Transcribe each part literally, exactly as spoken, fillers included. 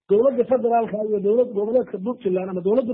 dowladda federaalka iyo dowlad goboleedka Puntland ama dowladda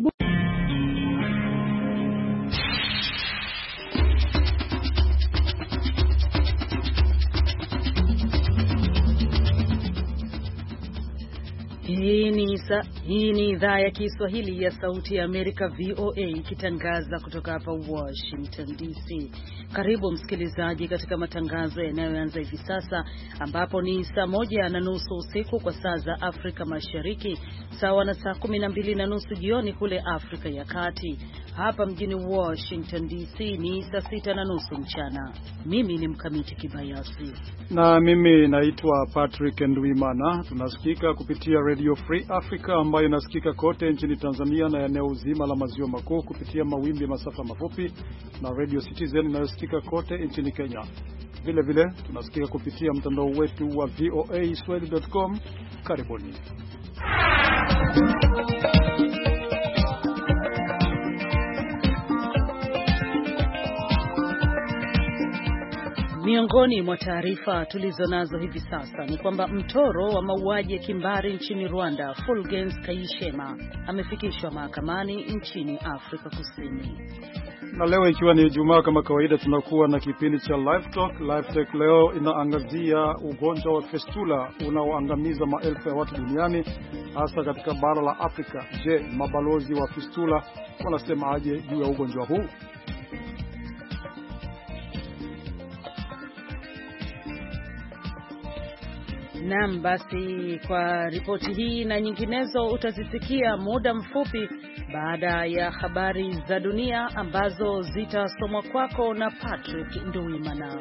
Hii ni hii ni idhaa ya Kiswahili ya Sauti ya Amerika V O A ikitangaza kutoka hapa Washington D C. Karibu msikilizaji katika matangazo yanayoanza hivi sasa ambapo ni saa moja na nusu usiku kwa saa za Afrika Mashariki, sawa na saa kumi na mbili na nusu jioni kule Afrika ya Kati. Hapa mjini Washington D C ni saa sita na nusu mchana. Mimi ni Mkamiti Kibayasi na mimi naitwa Patrick Ndwimana. Tunasikika kupitia Radio Free Africa ambayo inasikika kote nchini Tanzania na eneo zima la maziwa makuu kupitia mawimbi masafa mafupi, na Radio Citizen inayosikika kote nchini Kenya. Vile vile tunasikika kupitia mtandao wetu wa V O A swahili dot com. Karibuni. Miongoni mwa taarifa tulizonazo hivi sasa ni kwamba mtoro wa mauaji ya kimbari nchini Rwanda, Fulgence Kayishema, amefikishwa mahakamani nchini Afrika Kusini. Na leo ikiwa ni Ijumaa, kama kawaida tunakuwa na kipindi cha Live Talk. Live Talk leo inaangazia ugonjwa wa fistula unaoangamiza maelfu ya watu duniani, hasa katika bara la Afrika. Je, mabalozi wa fistula wanasema aje juu ya ugonjwa huu? Naam, basi kwa ripoti hii na nyinginezo utazisikia muda mfupi baada ya habari za dunia ambazo zitasomwa kwako na Patrick Nduwimana.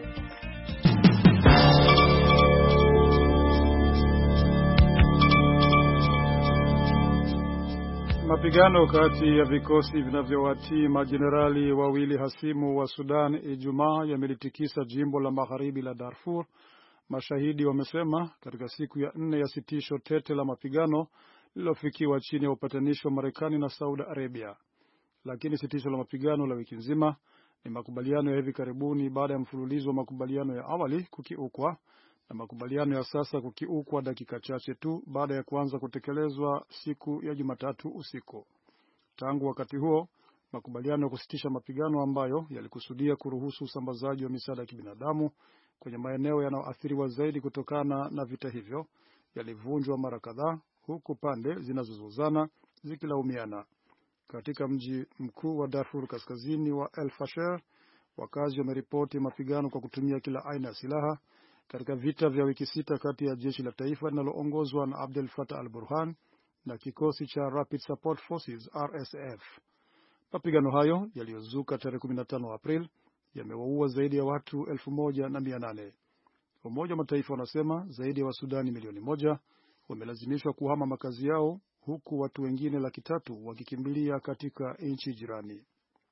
Mapigano kati ya vikosi vinavyowatii majenerali wawili hasimu wa Sudan Ijumaa yamelitikisa jimbo la magharibi la Darfur. Mashahidi wamesema katika siku ya nne ya sitisho tete la mapigano lililofikiwa chini ya upatanishi wa Marekani na Saudi Arabia. Lakini sitisho la mapigano la wiki nzima ni makubaliano ya hivi karibuni baada ya mfululizo wa makubaliano ya awali kukiukwa, na makubaliano ya sasa kukiukwa dakika chache tu baada ya kuanza kutekelezwa siku ya Jumatatu usiku. Tangu wakati huo, makubaliano ya kusitisha mapigano ambayo yalikusudia kuruhusu usambazaji wa misaada ya kibinadamu kwenye maeneo yanayoathiriwa zaidi kutokana na vita hivyo yalivunjwa mara kadhaa, huku pande zinazozozana zikilaumiana. Katika mji mkuu wa Darfur kaskazini wa El Fasher, wakazi wameripoti mapigano kwa kutumia kila aina ya silaha katika vita vya wiki sita kati ya jeshi la taifa linaloongozwa na Abdel Fattah al-Burhan na kikosi cha Rapid Support Forces R S F. Mapigano hayo yaliyozuka tarehe kumi na tano Aprili yamewaua zaidi ya watu elfu moja na mia nane. Umoja wa Mataifa unasema zaidi ya Wasudani milioni moja wamelazimishwa kuhama makazi yao, huku watu wengine laki tatu wakikimbilia katika nchi jirani.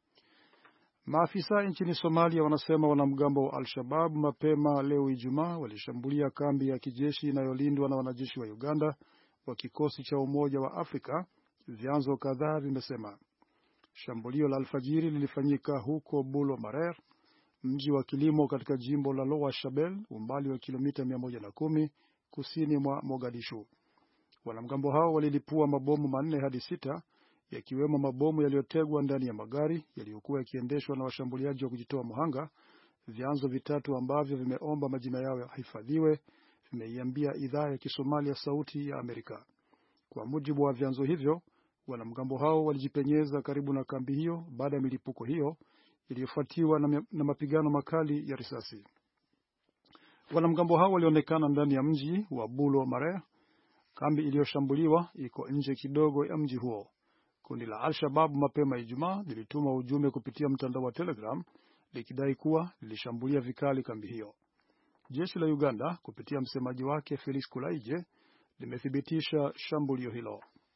Maafisa nchini Somalia wanasema wanamgambo wa Al-Shabaab mapema leo Ijumaa walishambulia kambi ya kijeshi inayolindwa na wanajeshi wa Uganda wa kikosi cha Umoja wa Afrika, vyanzo kadhaa vimesema. Shambulio la alfajiri lilifanyika huko Bulo Marer, mji wa kilimo katika jimbo la Lower Shabelle, umbali wa kilomita mia moja na kumi kusini mwa Mogadishu. Wanamgambo hao walilipua mabomu manne hadi sita, yakiwemo mabomu yaliyotegwa ndani ya magari yaliyokuwa yakiendeshwa na washambuliaji wa kujitoa muhanga. Vyanzo vitatu ambavyo vimeomba majina yao yahifadhiwe vimeiambia idhaa ya Kisomalia Sauti ya Amerika. Kwa mujibu wa vyanzo hivyo, wanamgambo hao walijipenyeza karibu na kambi hiyo baada ya milipuko hiyo iliyofuatiwa na, na mapigano makali ya risasi. Wanamgambo hao walionekana ndani ya mji wa Bulo Mare. Kambi iliyoshambuliwa iko nje kidogo ya mji huo. Kundi la Al-Shabaab mapema Ijumaa lilituma ujumbe kupitia mtandao wa Telegram likidai kuwa lilishambulia vikali kambi hiyo. Jeshi la Uganda kupitia msemaji wake Felix Kulaije limethibitisha shambulio hilo.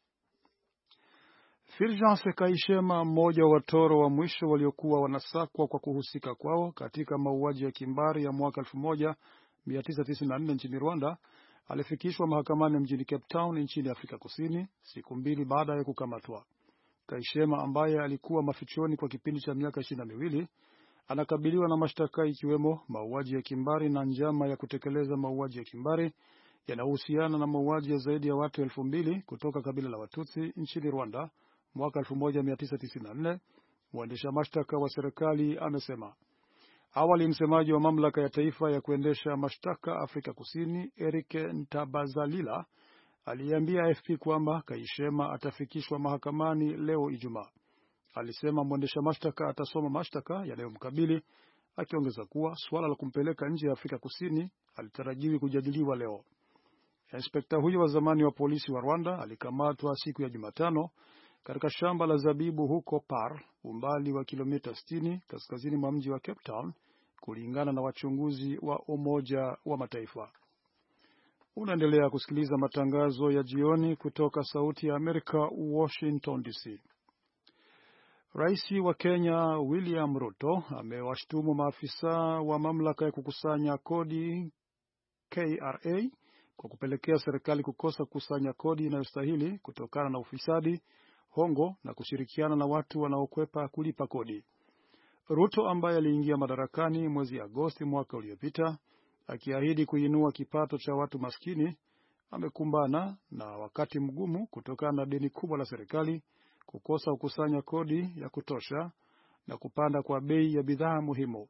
Fulgence Kayishema, mmoja wa watoro wa mwisho waliokuwa wanasakwa kwa kuhusika kwao katika mauaji ya kimbari ya mwaka elfu moja mia tisa tisini na nne nchini Rwanda, alifikishwa mahakamani mjini Cape Town nchini Afrika Kusini siku mbili baada ya kukamatwa. Kayishema, ambaye alikuwa mafichoni kwa kipindi cha miaka ishirini na miwili, anakabiliwa na mashtaka ikiwemo mauaji ya kimbari na njama ya kutekeleza mauaji ya kimbari yanahusiana na mauaji ya zaidi ya watu elfu mbili kutoka kabila la Watutsi nchini Rwanda mwaka elfu moja mia tisa tisini na nne, mwendesha mashtaka wa serikali amesema. Awali msemaji wa mamlaka ya taifa ya kuendesha mashtaka Afrika Kusini, Eric Ntabazalila, aliambia A F P kwamba Kayishema atafikishwa mahakamani leo Ijumaa. Alisema mwendesha mashtaka atasoma mashtaka yanayomkabili, akiongeza kuwa suala la kumpeleka nje ya Afrika Kusini alitarajiwi kujadiliwa leo. Inspekta huyo wa zamani wa polisi wa Rwanda alikamatwa siku ya Jumatano katika shamba la zabibu huko Par, umbali wa kilomita sitini kaskazini mwa mji wa Cape Town, kulingana na wachunguzi wa Umoja wa Mataifa. Unaendelea kusikiliza matangazo ya jioni kutoka Sauti ya Amerika, Washington D C. Rais wa Kenya William Ruto amewashtumu maafisa wa mamlaka ya kukusanya kodi K R A kwa kupelekea serikali kukosa kukusanya kodi inayostahili kutokana na ufisadi, hongo na kushirikiana na watu wanaokwepa kulipa kodi. Ruto ambaye aliingia madarakani mwezi Agosti mwaka uliopita akiahidi kuinua kipato cha watu maskini, amekumbana na wakati mgumu kutokana na deni kubwa la serikali, kukosa kukusanya kodi ya kutosha na kupanda kwa bei ya bidhaa muhimu.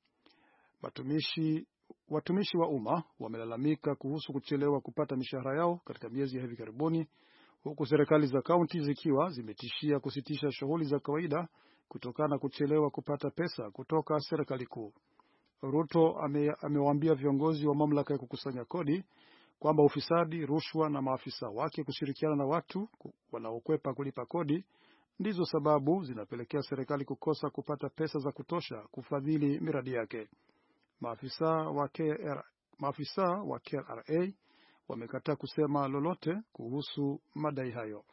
Watumishi watumishi wa umma wamelalamika kuhusu kuchelewa kupata mishahara yao katika miezi ya hivi karibuni, huku serikali za kaunti zikiwa zimetishia kusitisha shughuli za kawaida kutokana na kuchelewa kupata pesa kutoka serikali kuu. Ruto ame, amewaambia viongozi wa mamlaka ya kukusanya kodi kwamba ufisadi, rushwa na maafisa wake kushirikiana na watu wanaokwepa kulipa kodi ndizo sababu zinapelekea serikali kukosa kupata pesa za kutosha kufadhili miradi yake. Maafisa wa K R, maafisa wa K R A wamekataa kusema lolote kuhusu madai hayo.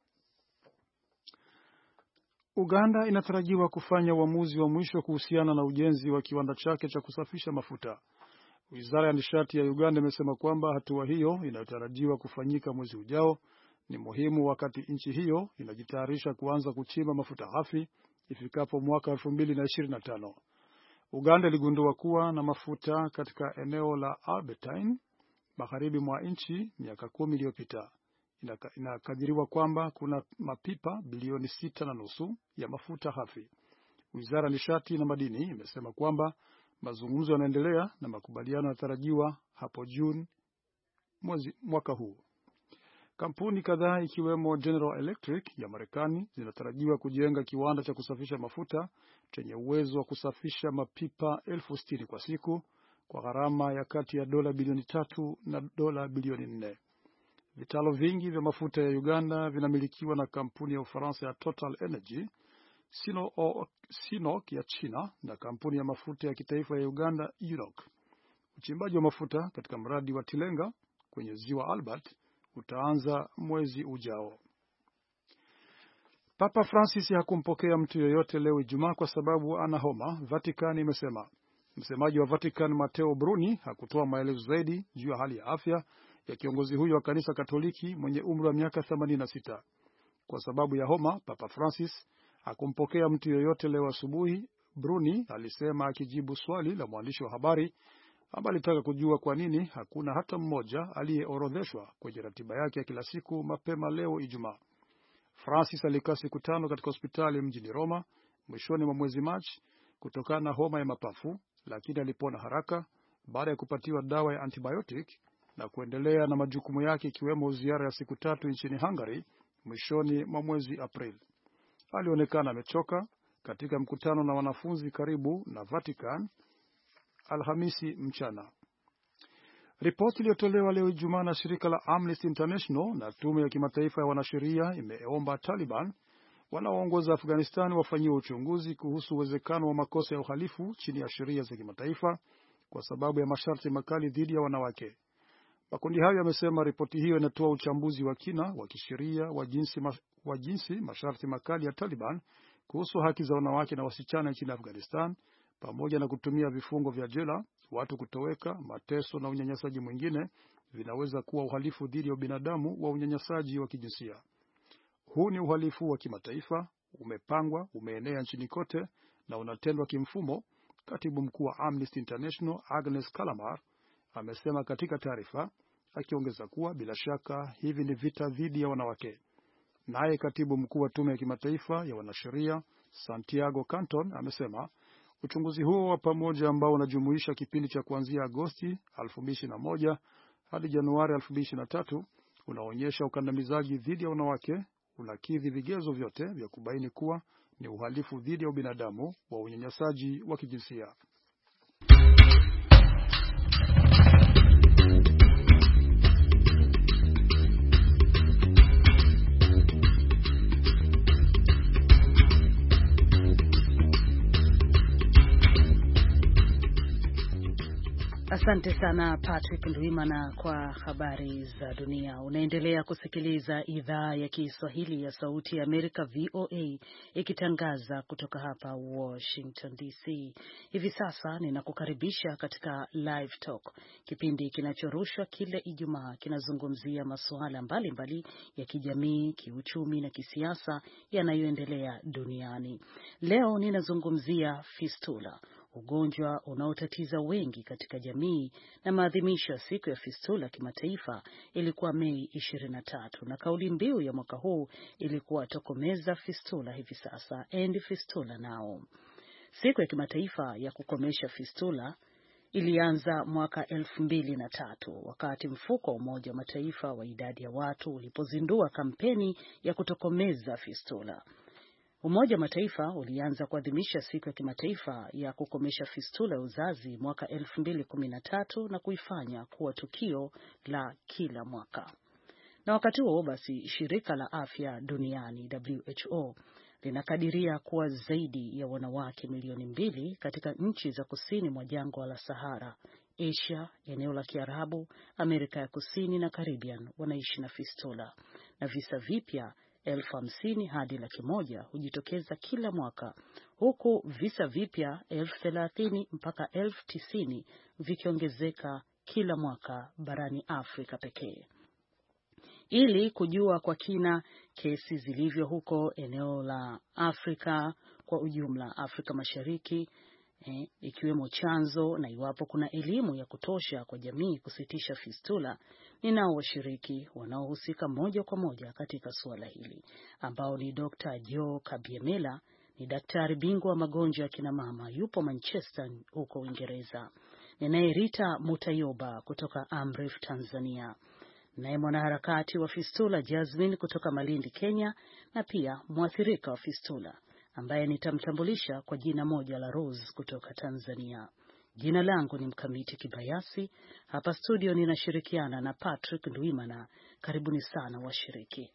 Uganda inatarajiwa kufanya uamuzi wa mwisho kuhusiana na ujenzi wa kiwanda chake cha kusafisha mafuta. Wizara ya nishati ya Uganda imesema kwamba hatua hiyo inayotarajiwa kufanyika mwezi ujao ni muhimu wakati nchi hiyo inajitayarisha kuanza kuchimba mafuta ghafi ifikapo mwaka elfu mbili na ishirini na tano. Uganda iligundua kuwa na mafuta katika eneo la Albertine magharibi mwa nchi miaka kumi iliyopita. Inakadiriwa kwamba kuna mapipa bilioni sita na nusu ya mafuta ghafi. Wizara ya nishati na madini imesema kwamba mazungumzo yanaendelea na makubaliano yanatarajiwa hapo Juni mwezi mwaka huu. Kampuni kadhaa ikiwemo General Electric ya Marekani zinatarajiwa kujenga kiwanda cha kusafisha mafuta chenye uwezo wa kusafisha mapipa elfu sitini kwa siku kwa gharama ya kati ya dola bilioni tatu na dola bilioni nne. Vitalo vingi vya mafuta ya Uganda vinamilikiwa na kampuni ya Ufaransa ya Total Energy, Sino, o, Sinok ya China na kampuni ya mafuta ya kitaifa ya Uganda U N O C. Uchimbaji wa mafuta katika mradi wa Tilenga kwenye ziwa Albert utaanza mwezi ujao. Papa Francis hakumpokea mtu yoyote leo Ijumaa kwa sababu ana homa, Vatican imesema. Msemaji wa Vatican Matteo Bruni hakutoa maelezo zaidi juu ya hali ya afya ya kiongozi huyo wa kanisa Katoliki mwenye umri wa miaka themanini na sita. Kwa sababu ya homa, Papa Francis hakumpokea mtu yoyote leo asubuhi, Bruni alisema akijibu swali la mwandishi wa habari ambaye alitaka kujua kwa nini hakuna hata mmoja aliyeorodheshwa kwenye ratiba yake ya kila siku mapema leo Ijumaa. Francis alikaa siku tano katika hospitali mjini Roma mwishoni mwa mwezi Machi kutokana na homa ya mapafu, lakini alipona haraka baada ya kupatiwa dawa ya antibiotic na kuendelea na majukumu yake ikiwemo ziara ya siku tatu nchini Hungary mwishoni mwa mwezi Aprili. Alionekana amechoka katika mkutano na wanafunzi karibu na Vatican Alhamisi mchana. Ripoti iliyotolewa leo Ijumaa na shirika la Amnesty International na tume ya kimataifa ya wanasheria imeomba Taliban wanaoongoza Afghanistan wafanyiwe uchunguzi kuhusu uwezekano wa makosa ya uhalifu chini ya sheria za kimataifa kwa sababu ya masharti makali dhidi ya wanawake. Makundi hayo yamesema ripoti hiyo inatoa uchambuzi wa kina wa kisheria wa jinsi, wa jinsi masharti makali ya Taliban kuhusu haki za wanawake na wasichana nchini Afghanistan, pamoja na kutumia vifungo vya jela, watu kutoweka, mateso na unyanyasaji mwingine vinaweza kuwa uhalifu dhidi ya ubinadamu wa unyanyasaji wa kijinsia. Huu ni uhalifu wa kimataifa, umepangwa, umeenea nchini kote na unatendwa kimfumo, katibu mkuu wa Amnesty International Agnes Kalamar amesema katika taarifa, akiongeza kuwa bila shaka hivi ni vita dhidi ya wanawake. Naye katibu mkuu wa tume ya kimataifa ya wanasheria Santiago Canton amesema uchunguzi huo wa pamoja ambao unajumuisha kipindi cha kuanzia Agosti elfu mbili ishirini na moja hadi Januari elfu mbili ishirini na tatu unaonyesha ukandamizaji dhidi ya wanawake unakidhi vigezo vyote vya kubaini kuwa ni uhalifu dhidi ya ubinadamu wa unyanyasaji wa kijinsia. Asante sana Patrick Ndwimana kwa habari za dunia. Unaendelea kusikiliza idhaa ya Kiswahili ya Sauti ya Amerika V O A ikitangaza kutoka hapa Washington D C. Hivi sasa ninakukaribisha katika Live Talk, kipindi kinachorushwa kila Ijumaa, kinazungumzia masuala mbalimbali ya kijamii, kiuchumi na kisiasa yanayoendelea duniani. Leo ninazungumzia fistula, ugonjwa unaotatiza wengi katika jamii, na maadhimisho ya siku ya fistula kimataifa ilikuwa Mei ishirini na tatu, na kauli mbiu ya mwaka huu ilikuwa tokomeza fistula hivi sasa, end fistula now. Siku ya kimataifa ya kukomesha fistula ilianza mwaka elfu mbili na tatu wakati mfuko wa Umoja wa Mataifa wa idadi ya watu ulipozindua kampeni ya kutokomeza fistula. Umoja wa Mataifa ulianza kuadhimisha siku ya kimataifa ya kukomesha fistula ya uzazi mwaka elfu mbili kumi na tatu na kuifanya kuwa tukio la kila mwaka. Na wakati huo basi, shirika la afya duniani W H O linakadiria kuwa zaidi ya wanawake milioni mbili katika nchi za kusini mwa jangwa la Sahara, Asia, eneo la Kiarabu, Amerika ya Kusini na Caribbean wanaishi na fistula, na visa vipya elfu hamsini hadi laki moja hujitokeza kila mwaka, huku visa vipya elfu thelathini mpaka elfu tisini vikiongezeka kila mwaka barani Afrika pekee. Ili kujua kwa kina kesi zilivyo huko eneo la Afrika kwa ujumla, Afrika Mashariki, eh, ikiwemo chanzo na iwapo kuna elimu ya kutosha kwa jamii kusitisha fistula, ninao washiriki wanaohusika moja kwa moja katika suala hili, ambao ni Doctor Joe Kabiemela, ni daktari bingwa wa magonjwa ya kina mama, yupo Manchester huko Uingereza. Ninaye Rita Mutayoba kutoka Amref Tanzania, naye mwanaharakati wa fistula Jasmine kutoka Malindi Kenya, na pia mwathirika wa fistula ambaye nitamtambulisha kwa jina moja la Rose kutoka Tanzania. Jina langu ni Mkamiti Kibayasi. Hapa studio ninashirikiana na Patrick Ndwimana. Karibuni sana washiriki.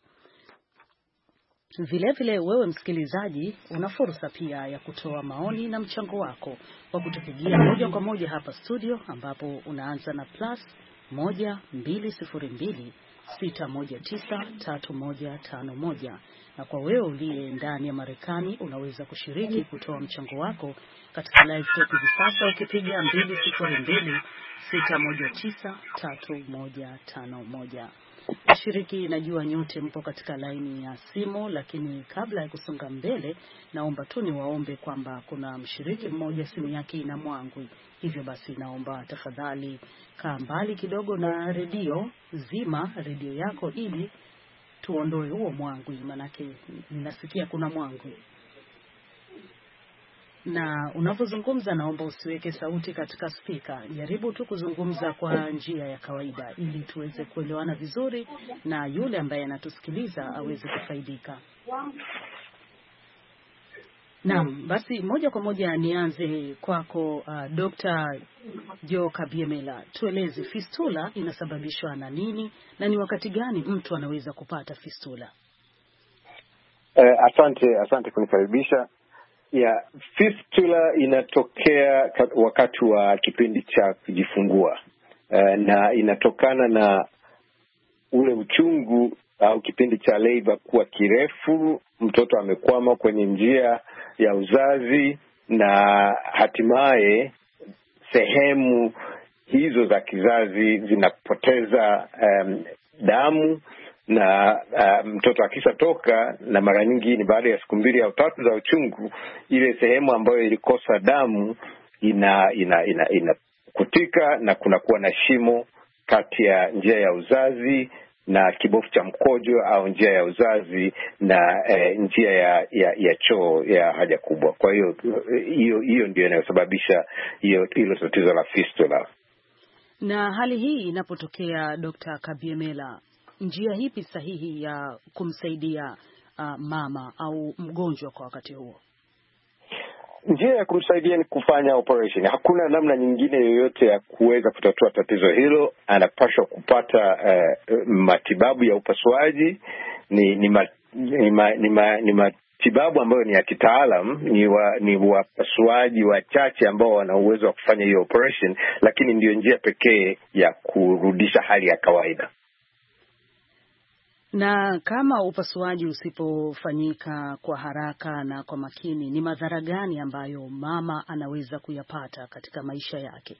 Vile vile wewe msikilizaji una fursa pia ya kutoa maoni na mchango wako kwa kutupigia moja kwa moja hapa studio, ambapo unaanza na plus moja mbili sifuri mbili sita moja tisa tatu moja tano moja, na kwa wewe uliye ndani ya Marekani unaweza kushiriki kutoa mchango wako katika live talk hivi sasa ukipiga mbili sifuri mbili sita moja tisa tatu moja tano moja. Washiriki, najua nyote mpo katika laini ya simu, lakini kabla ya kusonga mbele, naomba tu niwaombe kwamba kuna mshiriki mmoja simu yake ina mwangwi. Hivyo basi naomba tafadhali kaa mbali kidogo na redio, zima redio yako ili tuondoe huo mwangwi, manake ninasikia kuna mwangwi. Na unapozungumza naomba usiweke sauti katika speaker. Jaribu tu kuzungumza kwa njia ya kawaida ili tuweze kuelewana vizuri na yule ambaye anatusikiliza aweze kufaidika. Naam, basi moja kwa moja nianze kwako uh, Doctor Joe Kabiemela. Tueleze fistula inasababishwa na nini na ni wakati gani mtu anaweza kupata fistula? Uh, asante, asante kunikaribisha. Yeah, fistula inatokea wakati wa kipindi cha kujifungua. Uh, na inatokana na ule uchungu au kipindi cha labor kuwa kirefu, mtoto amekwama kwenye njia ya uzazi na hatimaye sehemu hizo za kizazi zinapoteza um, damu na uh, mtoto akishatoka, na mara nyingi ni baada ya siku mbili au tatu za uchungu, ile sehemu ambayo ilikosa damu ina ina ina, ina kutika na kunakuwa na shimo kati ya njia ya uzazi na kibofu cha mkojo au njia ya uzazi na eh, njia ya, ya ya choo ya haja kubwa. Kwa hiyo hiyo hiyo ndio inayosababisha hiyo hilo tatizo la fistula. Na hali hii inapotokea, Daktari Kabyemela, njia hipi sahihi ya kumsaidia uh, mama au mgonjwa kwa wakati huo? Njia ya kumsaidia ni kufanya operation. Hakuna namna nyingine yoyote ya kuweza kutatua tatizo hilo. Anapaswa kupata uh, matibabu ya upasuaji. Ni ni, ma, ni, ma, ni, ma, ni matibabu ambayo ni ya kitaalam. Ni wa, ni wapasuaji wachache ambao wana uwezo wa kufanya hiyo operation, lakini ndio njia pekee ya kurudisha hali ya kawaida. Na kama upasuaji usipofanyika kwa haraka na kwa makini, ni madhara gani ambayo mama anaweza kuyapata katika maisha yake?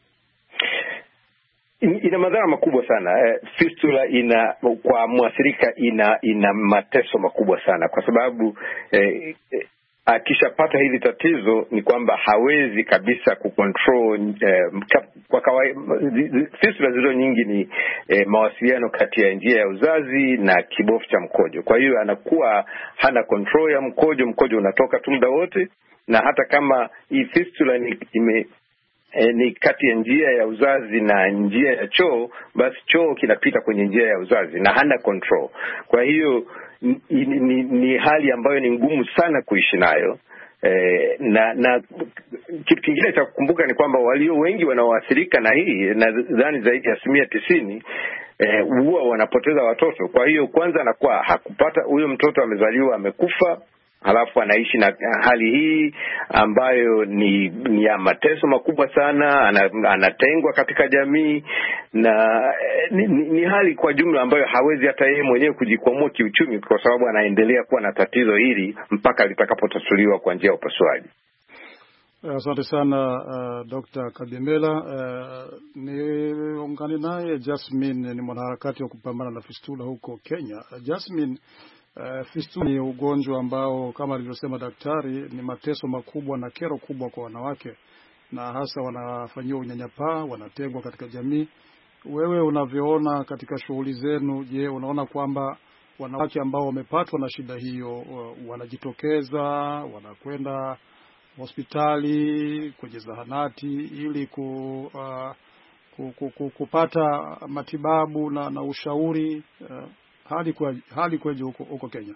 Ina madhara makubwa sana. Fistula ina kwa mwathirika ina ina mateso makubwa sana, kwa sababu eh, eh, akishapata hili tatizo ni kwamba hawezi kabisa kucontrol eh, kwa kawaida. Fistula zilizo nyingi ni eh, mawasiliano kati ya njia ya uzazi na kibofu cha mkojo. Kwa hiyo anakuwa hana control ya mkojo, mkojo unatoka tu muda wote, na hata kama hii fistula ni ime E, ni kati ya njia ya uzazi na njia ya choo, basi choo kinapita kwenye njia ya uzazi na hana control. Kwa hiyo ni, ni, ni hali ambayo ni ngumu sana kuishi nayo. E, na na kitu kingine cha kukumbuka ni kwamba walio wengi wanaoathirika na hii, nadhani zaidi ya asilimia tisini huwa e, wanapoteza watoto. Kwa hiyo kwanza anakuwa hakupata, huyo mtoto amezaliwa amekufa, halafu anaishi na hali hii ambayo ni, ni ya mateso makubwa sana. Anatengwa katika jamii, na ni, ni, ni hali kwa jumla ambayo hawezi hata yeye mwenyewe kujikwamua kiuchumi, kwa sababu anaendelea kuwa na tatizo hili mpaka litakapotatuliwa kwa njia ya upasuaji. Asante sana uh, Daktari Kabyemela. Uh, niungane naye Jasmine, ni mwanaharakati wa kupambana na fistula huko Kenya. Uh, Jasmine, Uh, fistula ni ugonjwa ambao kama alivyosema daktari ni mateso makubwa na kero kubwa kwa wanawake, na hasa wanafanyiwa unyanyapaa, wanatengwa katika jamii. Wewe unavyoona katika shughuli zenu, je, unaona kwamba wanawake ambao wamepatwa na shida hiyo uh, wanajitokeza, wanakwenda hospitali, kwenye zahanati ili ku, uh, ku, ku, ku, kupata matibabu na, na ushauri uh, hali kwa hali kweje huko huko Kenya?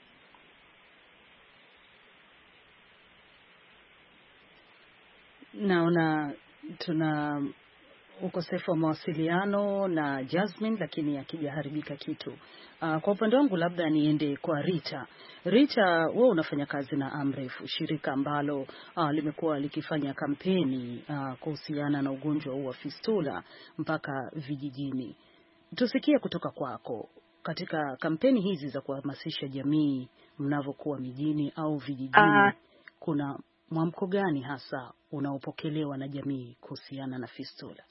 Naona tuna ukosefu wa mawasiliano na Jasmine, lakini hakijaharibika kitu. Uh, kwa upande wangu labda niende kwa Rita. Rita, wewe unafanya kazi na Amref, shirika ambalo uh, limekuwa likifanya kampeni uh, kuhusiana na ugonjwa huu wa fistula mpaka vijijini. Tusikie kutoka kwako, katika kampeni hizi za kuhamasisha jamii mnavyokuwa mijini au vijijini, uh, kuna mwamko gani hasa unaopokelewa na jamii kuhusiana na fistula?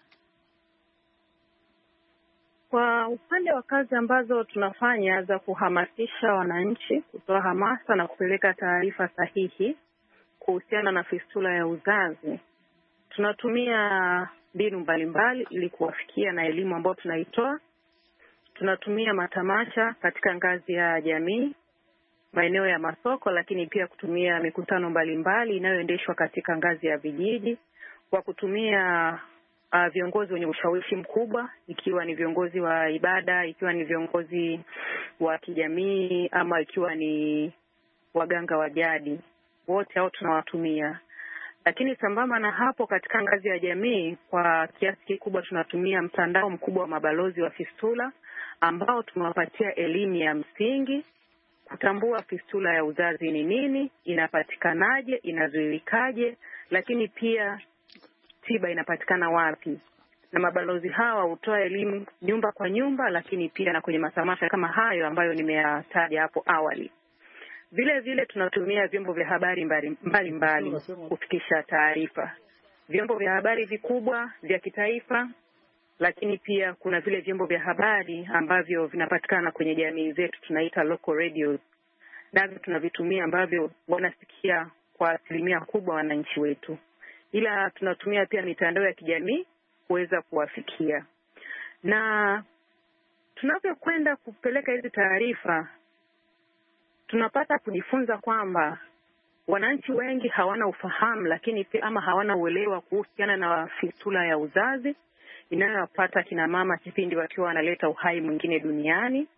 Kwa upande wa kazi ambazo tunafanya za kuhamasisha wananchi, kutoa hamasa na kupeleka taarifa sahihi kuhusiana na fistula ya uzazi, tunatumia mbinu mbalimbali ili kuwafikia na elimu ambayo tunaitoa. Tunatumia matamasha katika ngazi ya jamii, maeneo ya masoko, lakini pia kutumia mikutano mbalimbali inayoendeshwa katika ngazi ya vijiji, kwa kutumia uh, viongozi wenye ushawishi mkubwa, ikiwa ni viongozi wa ibada, ikiwa ni viongozi wa kijamii, ama ikiwa ni waganga wa jadi. Wote hao tunawatumia. Lakini sambamba na hapo, katika ngazi ya jamii kwa kiasi kikubwa tunatumia mtandao mkubwa wa mabalozi wa fistula, ambao tumewapatia elimu ya msingi kutambua fistula ya uzazi ni nini, inapatikanaje, inazuilikaje, lakini pia tiba inapatikana wapi. Na mabalozi hawa hutoa elimu nyumba kwa nyumba, lakini pia na kwenye matamasha kama hayo ambayo nimeyataja hapo awali. Vile vile tunatumia vyombo vya habari mbalimbali mbali kufikisha taarifa. Vyombo vya habari vikubwa vya kitaifa, lakini pia kuna vile vyombo vya habari ambavyo vinapatikana kwenye jamii zetu, tunaita local radios. Navyo tunavitumia, ambavyo wanasikia kwa asilimia kubwa wananchi wetu. Ila tunatumia pia mitandao ya kijamii kuweza kuwafikia. Na tunapokwenda kupeleka hizi taarifa, tunapata kujifunza kwamba wananchi wengi hawana ufahamu, lakini pia ama hawana uelewa kuhusiana na fistula ya uzazi inayowapata kina mama kipindi wakiwa wanaleta uhai mwingine duniani.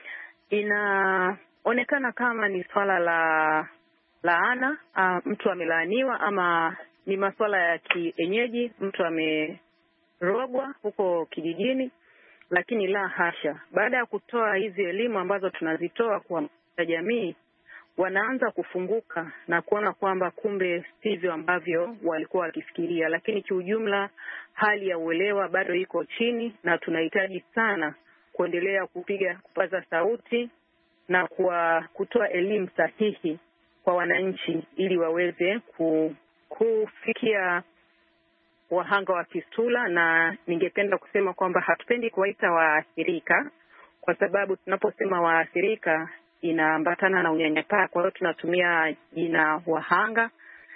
Inaonekana kama ni swala la laana, uh, mtu amelaaniwa, ama ni masuala ya kienyeji, mtu amerogwa huko kijijini. Lakini la hasha, baada ya kutoa hizi elimu ambazo tunazitoa kwa jamii, wanaanza kufunguka na kuona kwamba kumbe sivyo ambavyo walikuwa wakifikiria. Lakini kiujumla hali ya uelewa bado iko chini, na tunahitaji sana kuendelea kupiga kupaza sauti na kwa kutoa elimu sahihi kwa wananchi ili waweze kufikia wahanga wa fistula. Na ningependa kusema kwamba hatupendi kuwaita waathirika, kwa sababu tunaposema waathirika inaambatana na unyanyapaa. Kwa hiyo tunatumia jina wahanga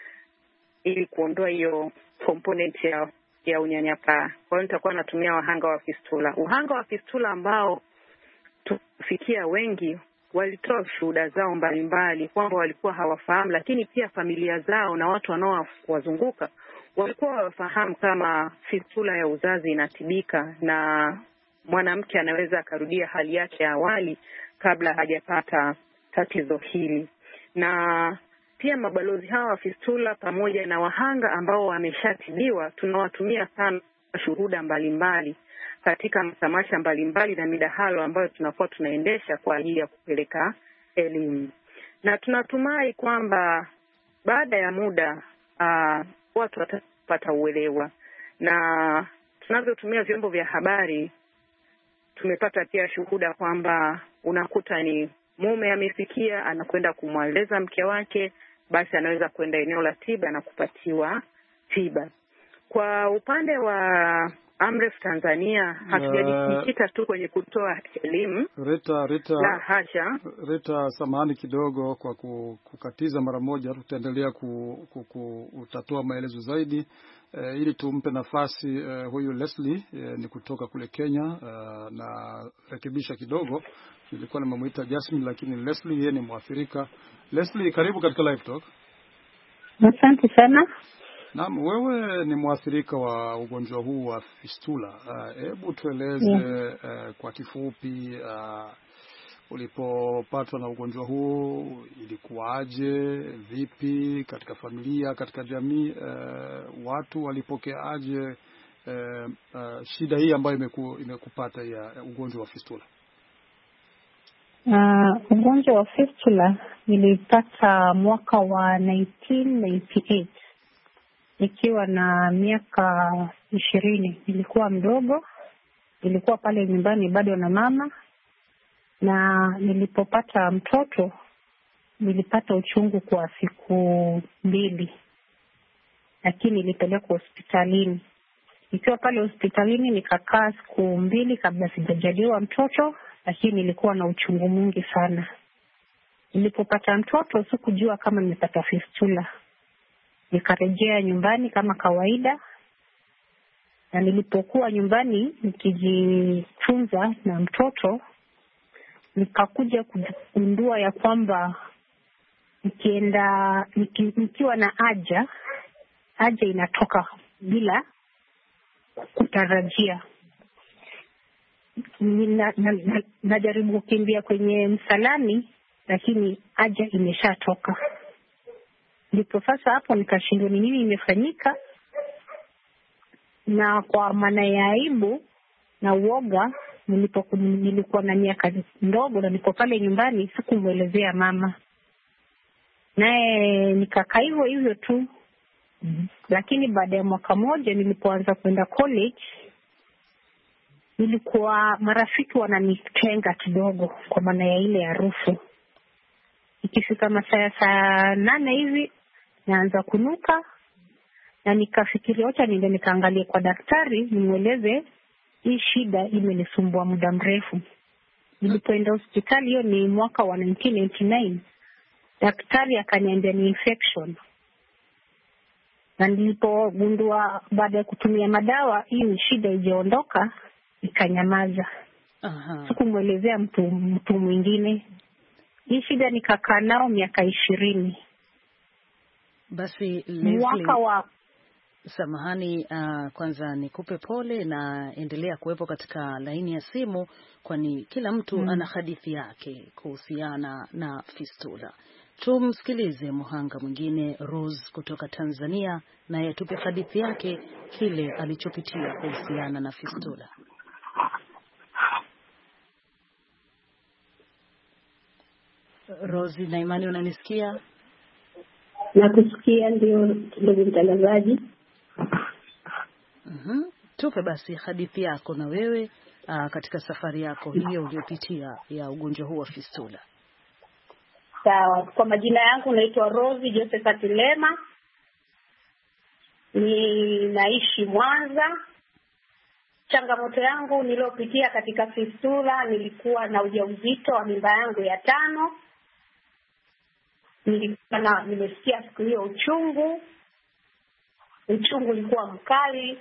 ili kuondoa hiyo component ya, ya unyanyapaa. Kwa hiyo nitakuwa natumia wahanga wa fistula. Uhanga wa fistula ambao tufikia wengi walitoa shuhuda zao mbalimbali kwamba walikuwa hawafahamu, lakini pia familia zao na watu wanaowazunguka walikuwa hawafahamu kama fistula ya uzazi inatibika na mwanamke anaweza akarudia hali yake ya awali kabla hajapata tatizo hili. Na pia mabalozi hawa wa fistula pamoja na wahanga ambao wameshatibiwa, tunawatumia sana shuhuda mbalimbali katika matamasha mbalimbali na midahalo ambayo tunakuwa tunaendesha kwa ajili ya kupeleka elimu. Na tunatumai kwamba baada ya muda uh, watu watapata uelewa. Na tunavyotumia vyombo vya habari, tumepata pia shuhuda kwamba unakuta ni mume amefikia, anakwenda kumweleza mke wake, basi anaweza kwenda eneo la tiba na kupatiwa tiba. Kwa upande wa Amref Tanzania, hatujajikita tu kwenye kutoa elimu. Rita, Rita, la hasha. Rita, samahani kidogo kwa kukatiza mara moja. Tutaendelea kutatua maelezo zaidi e, ili tumpe nafasi e, huyu Leslie e, ni kutoka kule Kenya e, na rekebisha kidogo, nilikuwa nimemuita Jasmine lakini Leslie yeye ni Mwafrika. Leslie, karibu katika Live Talk. Asante sana. Naam, wewe ni mwathirika wa ugonjwa huu wa fistula. Hebu uh, tueleze yeah. uh, kwa kifupi uh, ulipopatwa na ugonjwa huu ilikuwaje, vipi katika familia, katika jamii, uh, watu walipokeaje uh, uh, shida hii ambayo imeku, imekupata ya ugonjwa wa fistula? Uh, ugonjwa wa fistula nilipata mwaka wa nineteen ninety-eight. Nikiwa na miaka ishirini. Nilikuwa mdogo, nilikuwa pale nyumbani bado na mama, na nilipopata mtoto nilipata uchungu kwa siku mbili, lakini nilipelekwa hospitalini. Nikiwa pale hospitalini nikakaa siku mbili kabla sijajaliwa mtoto, lakini nilikuwa na uchungu mwingi sana. Nilipopata mtoto sikujua kama nimepata fistula. Nikarejea nyumbani kama kawaida, na nilipokuwa nyumbani nikijifunza na mtoto, nikakuja kugundua ya kwamba nikienda niki, nikiwa na haja haja inatoka bila kutarajia. Nina, na, na, najaribu kukimbia kwenye msalani, lakini haja imeshatoka. Ndipo sasa hapo nikashindwa ni nini imefanyika, na kwa maana ya aibu na uoga, nilipokuwa nilikuwa na miaka ndogo na niko pale nyumbani, sikumuelezea mama. Naye nikakaa hivyo hivyo tu. Mm-hmm. Lakini baada ya mwaka moja nilipoanza kwenda college, nilikuwa marafiki wananitenga kidogo kwa maana ya ile harufu. Ikifika masaa saa nane hivi naanza kunuka, na nikafikiria acha niende nikaangalie kwa daktari nimueleze hii shida imenisumbua muda mrefu. Nilipoenda hospitali, hiyo ni mwaka wa nineteen ninety-nine, daktari akaniambia ni infection. Na nilipogundua baada ya kutumia madawa hii ni shida ijaondoka, nikanyamaza. Aha. Sikumwelezea mtu mtu mwingine. Hii shida nikakaa nao miaka ishirini. Basi Leslie, mwaka wa samahani, uh, kwanza nikupe pole na endelea kuwepo katika laini ya simu, kwani kila mtu hmm. ana hadithi yake kuhusiana na fistula. Tumsikilize muhanga mwingine, Rose kutoka Tanzania, naye atupe hadithi yake, kile alichopitia kuhusiana na fistula. Rose na Imani, unanisikia? Nakusikia, ndio ndugu mtangazaji. Mhm. Tupe basi hadithi yako na wewe uh, katika safari yako hiyo uliyopitia ya ugonjwa huu wa fistula. Sawa, kwa majina yangu naitwa Rose Josephat Lema. Ni naishi Mwanza. Changamoto yangu niliyopitia katika fistula, nilikuwa na ujauzito wa mimba yangu ya tano. Nilikuwa na nimesikia siku hiyo uchungu. Uchungu ulikuwa mkali.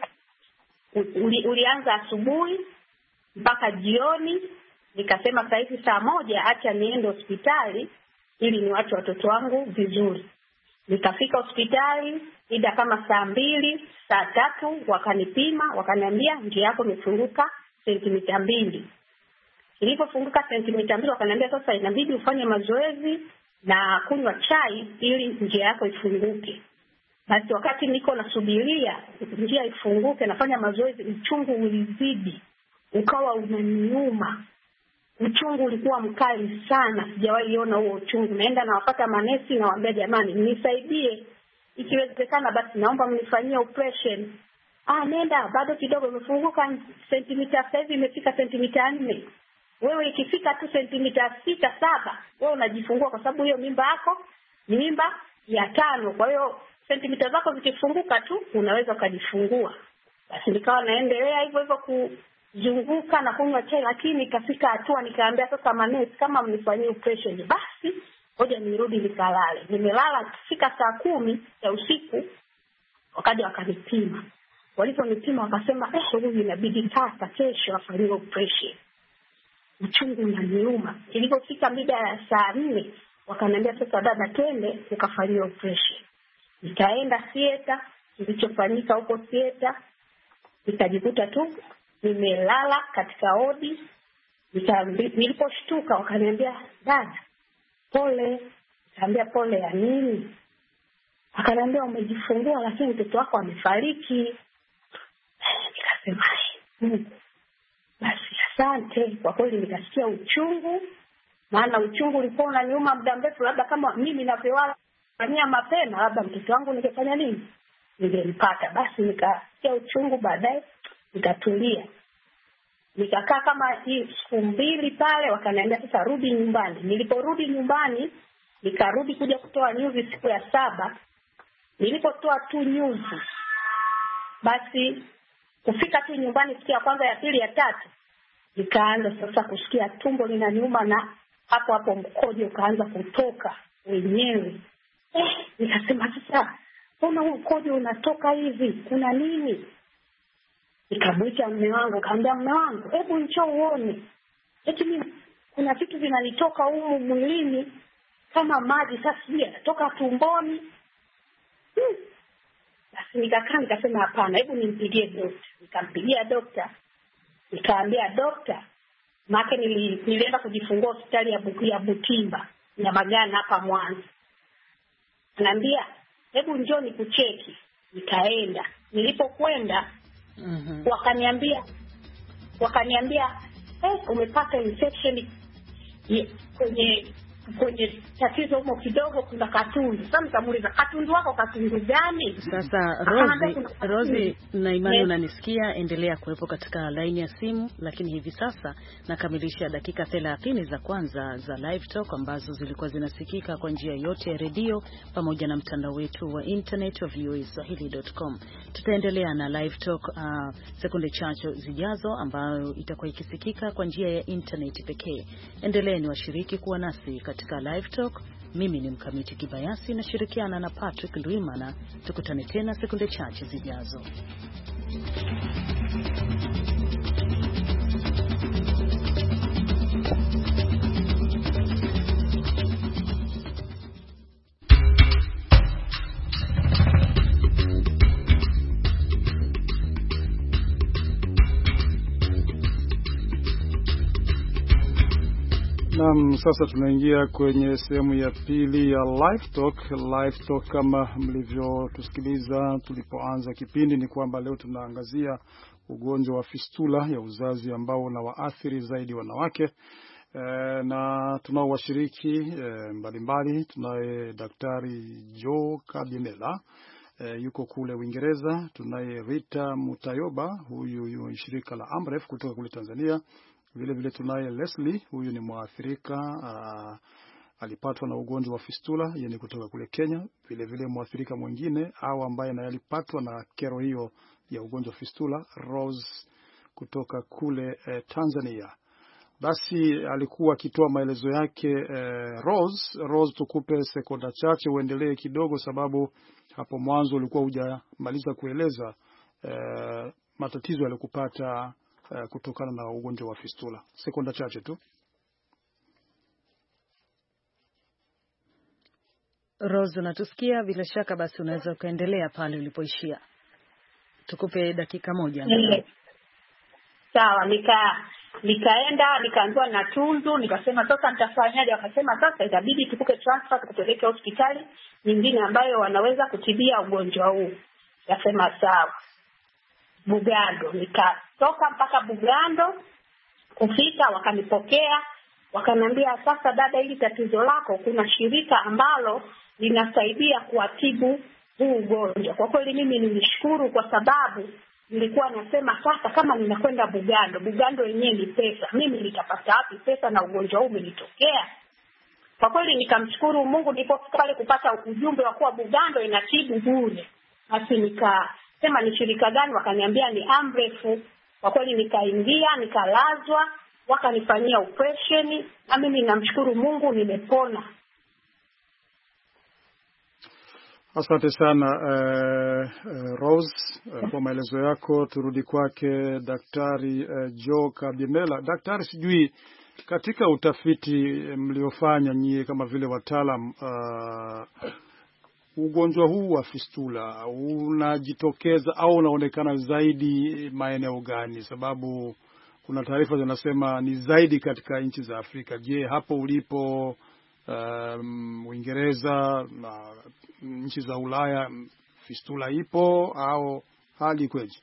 Uli, ulianza asubuhi mpaka jioni. Nikasema sasa hivi saa moja acha niende hospitali ili niwache watoto wangu vizuri. Nikafika hospitali ida kama saa mbili, saa tatu, wakanipima, wakaniambia njia yako imefunguka sentimita mbili. Ilipofunguka sentimita mbili wakaniambia sasa inabidi ufanye mazoezi na kunywa chai ili njia yako ifunguke. Basi wakati niko nasubiria njia ifunguke nafanya mazoezi, uchungu ulizidi, ukawa unaniuma. Uchungu ulikuwa mkali sana, sijawahi ona huo uchungu. Naenda nawapata manesi na waambia jamani nisaidie, ikiwezekana basi naomba mnifanyie operation. Ah, nenda bado kidogo, imefunguka sentimita, sasa hivi imefika sentimita nne. Wewe ikifika tu sentimita sita saba wewe unajifungua, kwa sababu hiyo mimba yako ni mimba ya tano. Kwa hiyo sentimita zako zikifunguka tu unaweza kujifungua. Basi nikawa naendelea hivyo hivyo kuzunguka na kunywa chai, lakini ikafika hatua nikaambia sasa manesi kama mnifanyie operation basi ngoja nirudi nikalale. Nimelala kufika saa kumi ya usiku wakaja wakanipima. Waliponipima wakasema eh, huyu inabidi sasa kesho afanywe operation. Uchungu unaniuma. Ilipofika mida ya saa nne wakaniambia sasa dada twende ukafanywe operation. Nikaenda theater, kilichofanyika huko theater nikajikuta tu nimelala katika odi. Niliposhtuka wakaniambia dada pole. Nikaambia pole ya nini? Akaniambia umejifungua lakini mtoto wako amefariki. Nikasema Mungu, basi asante. Kwa kweli nikasikia uchungu, maana uchungu ulikuwa unaniuma muda mrefu. Labda kama mimi ninavyowafanyia mapema labda mtoto wangu ningefanya nini, ningelipata. Basi nikasikia uchungu, baadaye nikatulia. Nikakaa kama hii siku mbili pale, wakaniambia sasa rudi nyumbani. Niliporudi nyumbani nikarudi kuja kutoa nyuzi siku ya saba. Nilipotoa tu nyuzi basi kufika tu nyumbani siku ya kwanza, ya pili, ya tatu nikaanza sasa kusikia tumbo linaniuma, na hapo hapo mkojo ukaanza kutoka wenyewe. Eh, nikasema sasa mbona huu mkojo unatoka hivi? Kuna nini? Nikamwita mume wangu, kaambia mume wangu hebu njoo uone. Eti mimi kuna vitu vinanitoka humu mwilini kama maji, sasa sijui yanatoka tumboni. Hmm. Basi nikakaa nikasema hapana, hebu nimpigie dokta. Nikampigia dokta. Nikaambia dokta, maana nili, nilienda kujifungua hospitali ya Buku ya Butimba na Magana hapa Mwanza. Ananiambia hebu njoo nikucheki. Nikaenda. Nilipokwenda mm-hmm. wakaniambia wakaniambia eh, umepata infection kwenye kwenye tatizo humo kidogo, kuna katundu. Sasa nikamuuliza katundu wako katundu gani? Sasa Rosie, Rosie na Imani yes. Unanisikia, endelea kuwepo katika line ya simu, lakini hivi sasa nakamilisha dakika thelathini za kwanza za live talk ambazo zilikuwa zinasikika kwa njia yote ya redio pamoja na mtandao wetu wa internet wa v o a swahili dot com. Tutaendelea na live talk uh, sekunde chache zijazo ambayo itakuwa ikisikika kwa njia ya internet pekee. Endeleeni washiriki kuwa nasi katika live talk. Mimi ni Mkamiti Kibayasi na shirikiana na Patrick Luimana. Tukutane tena sekunde chache zijazo. Naam, sasa tunaingia kwenye sehemu ya pili ya Live Talk. Live Talk, kama mlivyotusikiliza tulipoanza kipindi, ni kwamba leo tunaangazia ugonjwa wa fistula ya uzazi ambao unawaathiri zaidi wanawake. E, na tunao washiriki e, mbalimbali. Tunaye Daktari Joe Kabyemela, e, yuko kule Uingereza. Tunaye Rita Mutayoba, huyu yu shirika la Amref kutoka kule Tanzania. Vile vile tunaye Leslie, huyu ni Mwafrika, uh, alipatwa na ugonjwa wa fistula, yeye ni kutoka kule Kenya. Vile vile Mwafrika mwingine au ambaye naye alipatwa na kero hiyo ya ugonjwa wa fistula, Rose kutoka kule eh, Tanzania. Basi alikuwa akitoa maelezo yake eh, Rose, Rose tukupe sekonda chache uendelee kidogo, sababu hapo mwanzo ulikuwa hujamaliza kueleza eh, matatizo yalikupata Uh, kutokana na ugonjwa wa fistula. Sekonda chache tu. Rose, unatusikia? Bila shaka basi unaweza ukaendelea pale ulipoishia. Tukupe dakika moja. Sawa, nika nikaenda nikaambiwa na tundu, nikasema sasa nitafanyaje? Wakasema sasa itabidi tukupe transfer tukupeleke hospitali nyingine ambayo wanaweza kutibia ugonjwa huu. Nikasema sawa. Bugando, nikatoka mpaka Bugando, kufika wakanipokea, wakaniambia sasa dada, hili tatizo lako kuna shirika ambalo linasaidia kuatibu huu ugonjwa. Kwa kweli mimi nilishukuru, kwa sababu nilikuwa nasema sasa kama ninakwenda Bugando, Bugando yenyewe ni pesa, mimi nitapata wapi pesa na ugonjwa huu umenitokea? Kwa kweli nikamshukuru Mungu nilipofika pale kupata ujumbe wa kuwa Bugando inatibu bure. Basi nika sema ni shirika gani? Wakaniambia ni Amref. Kwa kweli nikaingia, nikalazwa, wakanifanyia operation, na mimi namshukuru Mungu nimepona. Asante sana uh, uh, Rose uh, kwa maelezo yako. Turudi kwake Daktari uh, Joe Kabyemela. Daktari, sijui katika utafiti mliofanya nyie kama vile wataalam, uh, ugonjwa huu wa fistula unajitokeza au unaonekana zaidi maeneo gani? Sababu kuna taarifa zinasema ni zaidi katika nchi za Afrika. Je, hapo ulipo um, Uingereza na nchi za Ulaya fistula ipo au hali kweje?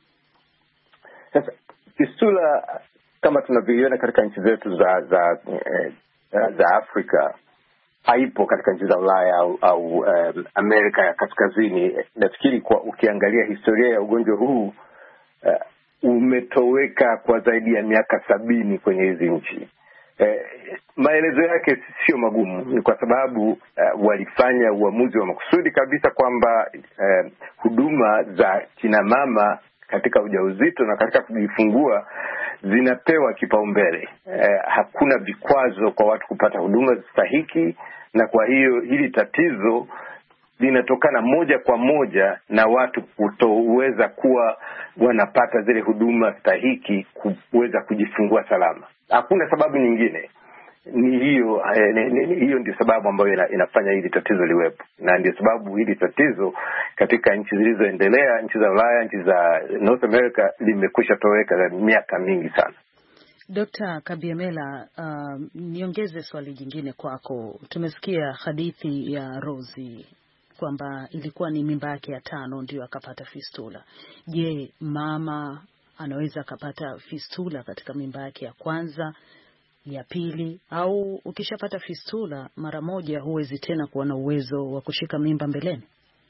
Sasa fistula kama tunavyoiona katika nchi zetu za za eh, za Afrika haipo katika nchi za Ulaya au, au um, Amerika ya Kaskazini. Nafikiri kwa ukiangalia historia ya ugonjwa huu uh, umetoweka kwa zaidi ya miaka sabini kwenye hizi nchi. Uh, maelezo yake sio magumu, ni kwa sababu uh, walifanya uamuzi wa makusudi kabisa kwamba uh, huduma za kina mama katika ujauzito na katika kujifungua zinapewa kipaumbele. Eh, hakuna vikwazo kwa watu kupata huduma stahiki, na kwa hiyo hili tatizo linatokana moja kwa moja na watu kutoweza kuwa wanapata zile huduma stahiki kuweza kujifungua salama. Hakuna sababu nyingine. Ni hiyo eh, ni, ni, hiyo ndio sababu ambayo ina, inafanya hili tatizo liwepo, na ndio sababu hili tatizo katika nchi zilizoendelea, nchi za Ulaya, nchi za North America limekwisha toweka miaka mingi sana. Dokta Kabyemela, uh, niongeze swali jingine kwako. Tumesikia hadithi ya Rosie kwamba ilikuwa ni mimba yake ya tano ndio akapata fistula. Je, mama anaweza akapata fistula katika mimba yake ya kwanza, ya pili, au ukishapata fistula mara moja huwezi tena kuwa na uwezo wa kushika mimba mbeleni?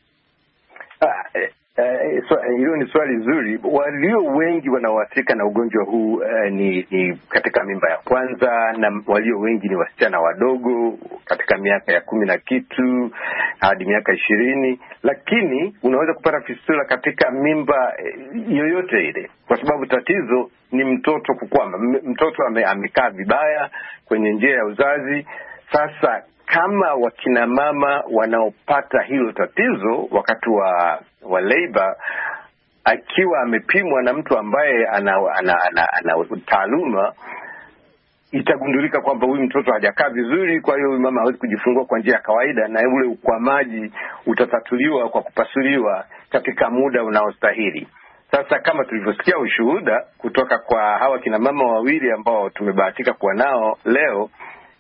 Ah, eh, eh, so, hilo ni swali zuri. Walio wengi wanaoathirika na ugonjwa huu eh, ni, ni katika mimba ya kwanza, na walio wengi ni wasichana wadogo katika miaka ya kumi na kitu hadi miaka ishirini. Lakini unaweza kupata fistula katika mimba eh, yoyote ile, kwa sababu tatizo ni mtoto kukwama. Mtoto ame, amekaa vibaya kwenye njia ya uzazi. Sasa kama wakina mama wanaopata hilo tatizo wakati wa wa labor, akiwa amepimwa na mtu ambaye ana ana, ana, ana taaluma, itagundulika kwamba huyu mtoto hajakaa vizuri, kwa hiyo mama hawezi kujifungua kwa njia ya kawaida, na ule ukwamaji utatatuliwa kwa kupasuliwa katika muda unaostahili. Sasa kama tulivyosikia ushuhuda kutoka kwa hawa kina mama wawili ambao tumebahatika kuwa nao leo,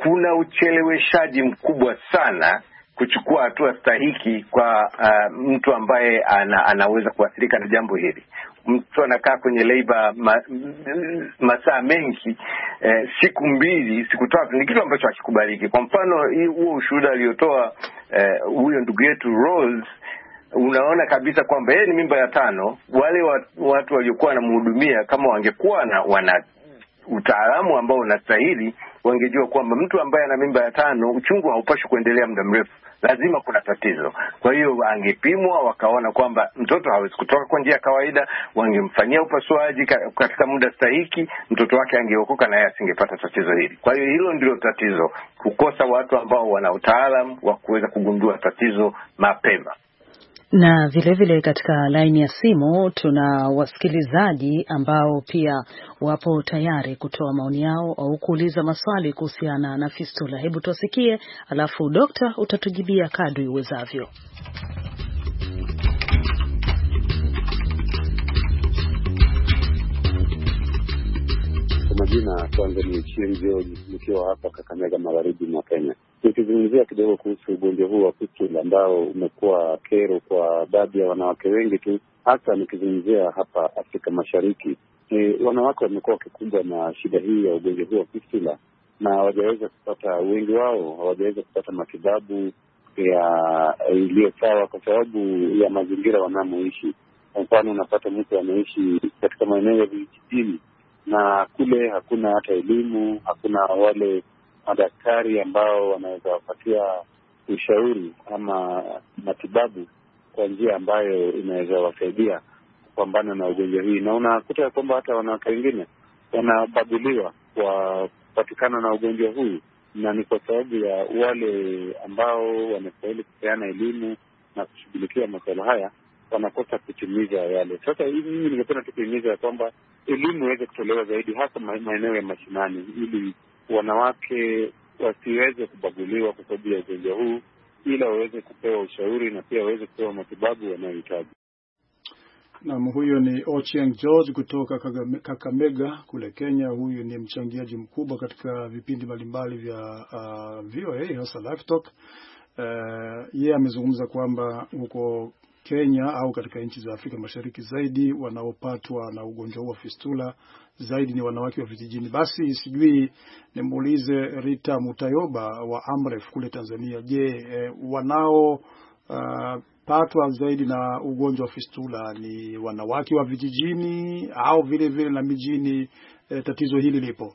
kuna ucheleweshaji mkubwa sana kuchukua hatua stahiki kwa uh, mtu ambaye ana, anaweza kuathirika na jambo hili. Mtu anakaa kwenye labor ma, masaa mengi eh, siku mbili, siku tatu, ni kitu ambacho hakikubaliki. Kwa mfano huo ushuhuda aliotoa eh, huyo ndugu yetu Rose, unaona kabisa kwamba yeye ni mimba ya tano. Wale watu waliokuwa wanamhudumia kama wangekuwa na wana utaalamu ambao unastahili, wangejua kwamba mtu ambaye ana mimba ya tano, uchungu haupashi kuendelea muda mrefu, lazima kuna tatizo. Kwa hiyo angepimwa, wakaona kwamba mtoto hawezi kutoka kwa njia ya kawaida, wangemfanyia upasuaji katika muda stahiki, mtoto wake angeokoka na yeye asingepata tatizo hili. Kwa hiyo hilo ndilo tatizo, kukosa watu ambao wana utaalamu wa kuweza kugundua tatizo mapema. Na vile vile katika laini ya simu tuna wasikilizaji ambao pia wapo tayari kutoa maoni yao au kuuliza maswali kuhusiana na fistula. Hebu tusikie, alafu dokta utatujibia kadri uwezavyo. Kwa majina kwanza ni Chieng George, nikiwa hapa Kakamega, magharibi mwa Kenya. Nikizungumzia kidogo kuhusu ugonjwa huu wa fistula ambao umekuwa kero kwa baadhi ya wanawake wengi tu, hasa nikizungumzia hapa Afrika Mashariki. E, wanawake wamekuwa wakikumbwa na shida hii ya ugonjwa huu wa fistula na hawajaweza kupata, wengi wao hawajaweza kupata matibabu ya iliyo sawa kwa sababu ya mazingira wanamoishi. Kwa mfano, unapata mtu anaishi katika maeneo ya vijijini na kule hakuna hata elimu, hakuna wale madaktari ambao wanaweza wapatia ushauri ama matibabu kwa njia ambayo inaweza wasaidia kupambana na ugonjwa hii. Na unakuta kwamba hata wanawake wengine wanabaguliwa kwa kupatikana na ugonjwa huu, na ni kwa sababu ya wale ambao wanastahili kupeana elimu na kushughulikia masuala haya wanakosa kutimiza yale. Sasa hivi mimi ningependa tukuhimiza ya kwamba elimu iweze kutolewa zaidi, hasa maeneo ya mashinani, ili wanawake wasiweze kubaguliwa kwa sababu ya ugonjwa huu, ila waweze kupewa ushauri na pia waweze kupewa matibabu wanayohitaji. Naam, huyo ni Ochieng George kutoka Kakamega kule Kenya. Huyu ni mchangiaji mkubwa katika vipindi mbalimbali vya uh, V O A hasa Live Talk. Uh, yeye amezungumza kwamba huko Kenya au katika nchi za Afrika Mashariki zaidi wanaopatwa na ugonjwa huu wa fistula zaidi ni wanawake wa vijijini. Basi sijui nimuulize Rita Mutayoba wa Amref kule Tanzania, je, eh, wanao uh, patwa zaidi na ugonjwa wa fistula ni wanawake wa vijijini au vile vile na mijini? Eh, tatizo hili lipo?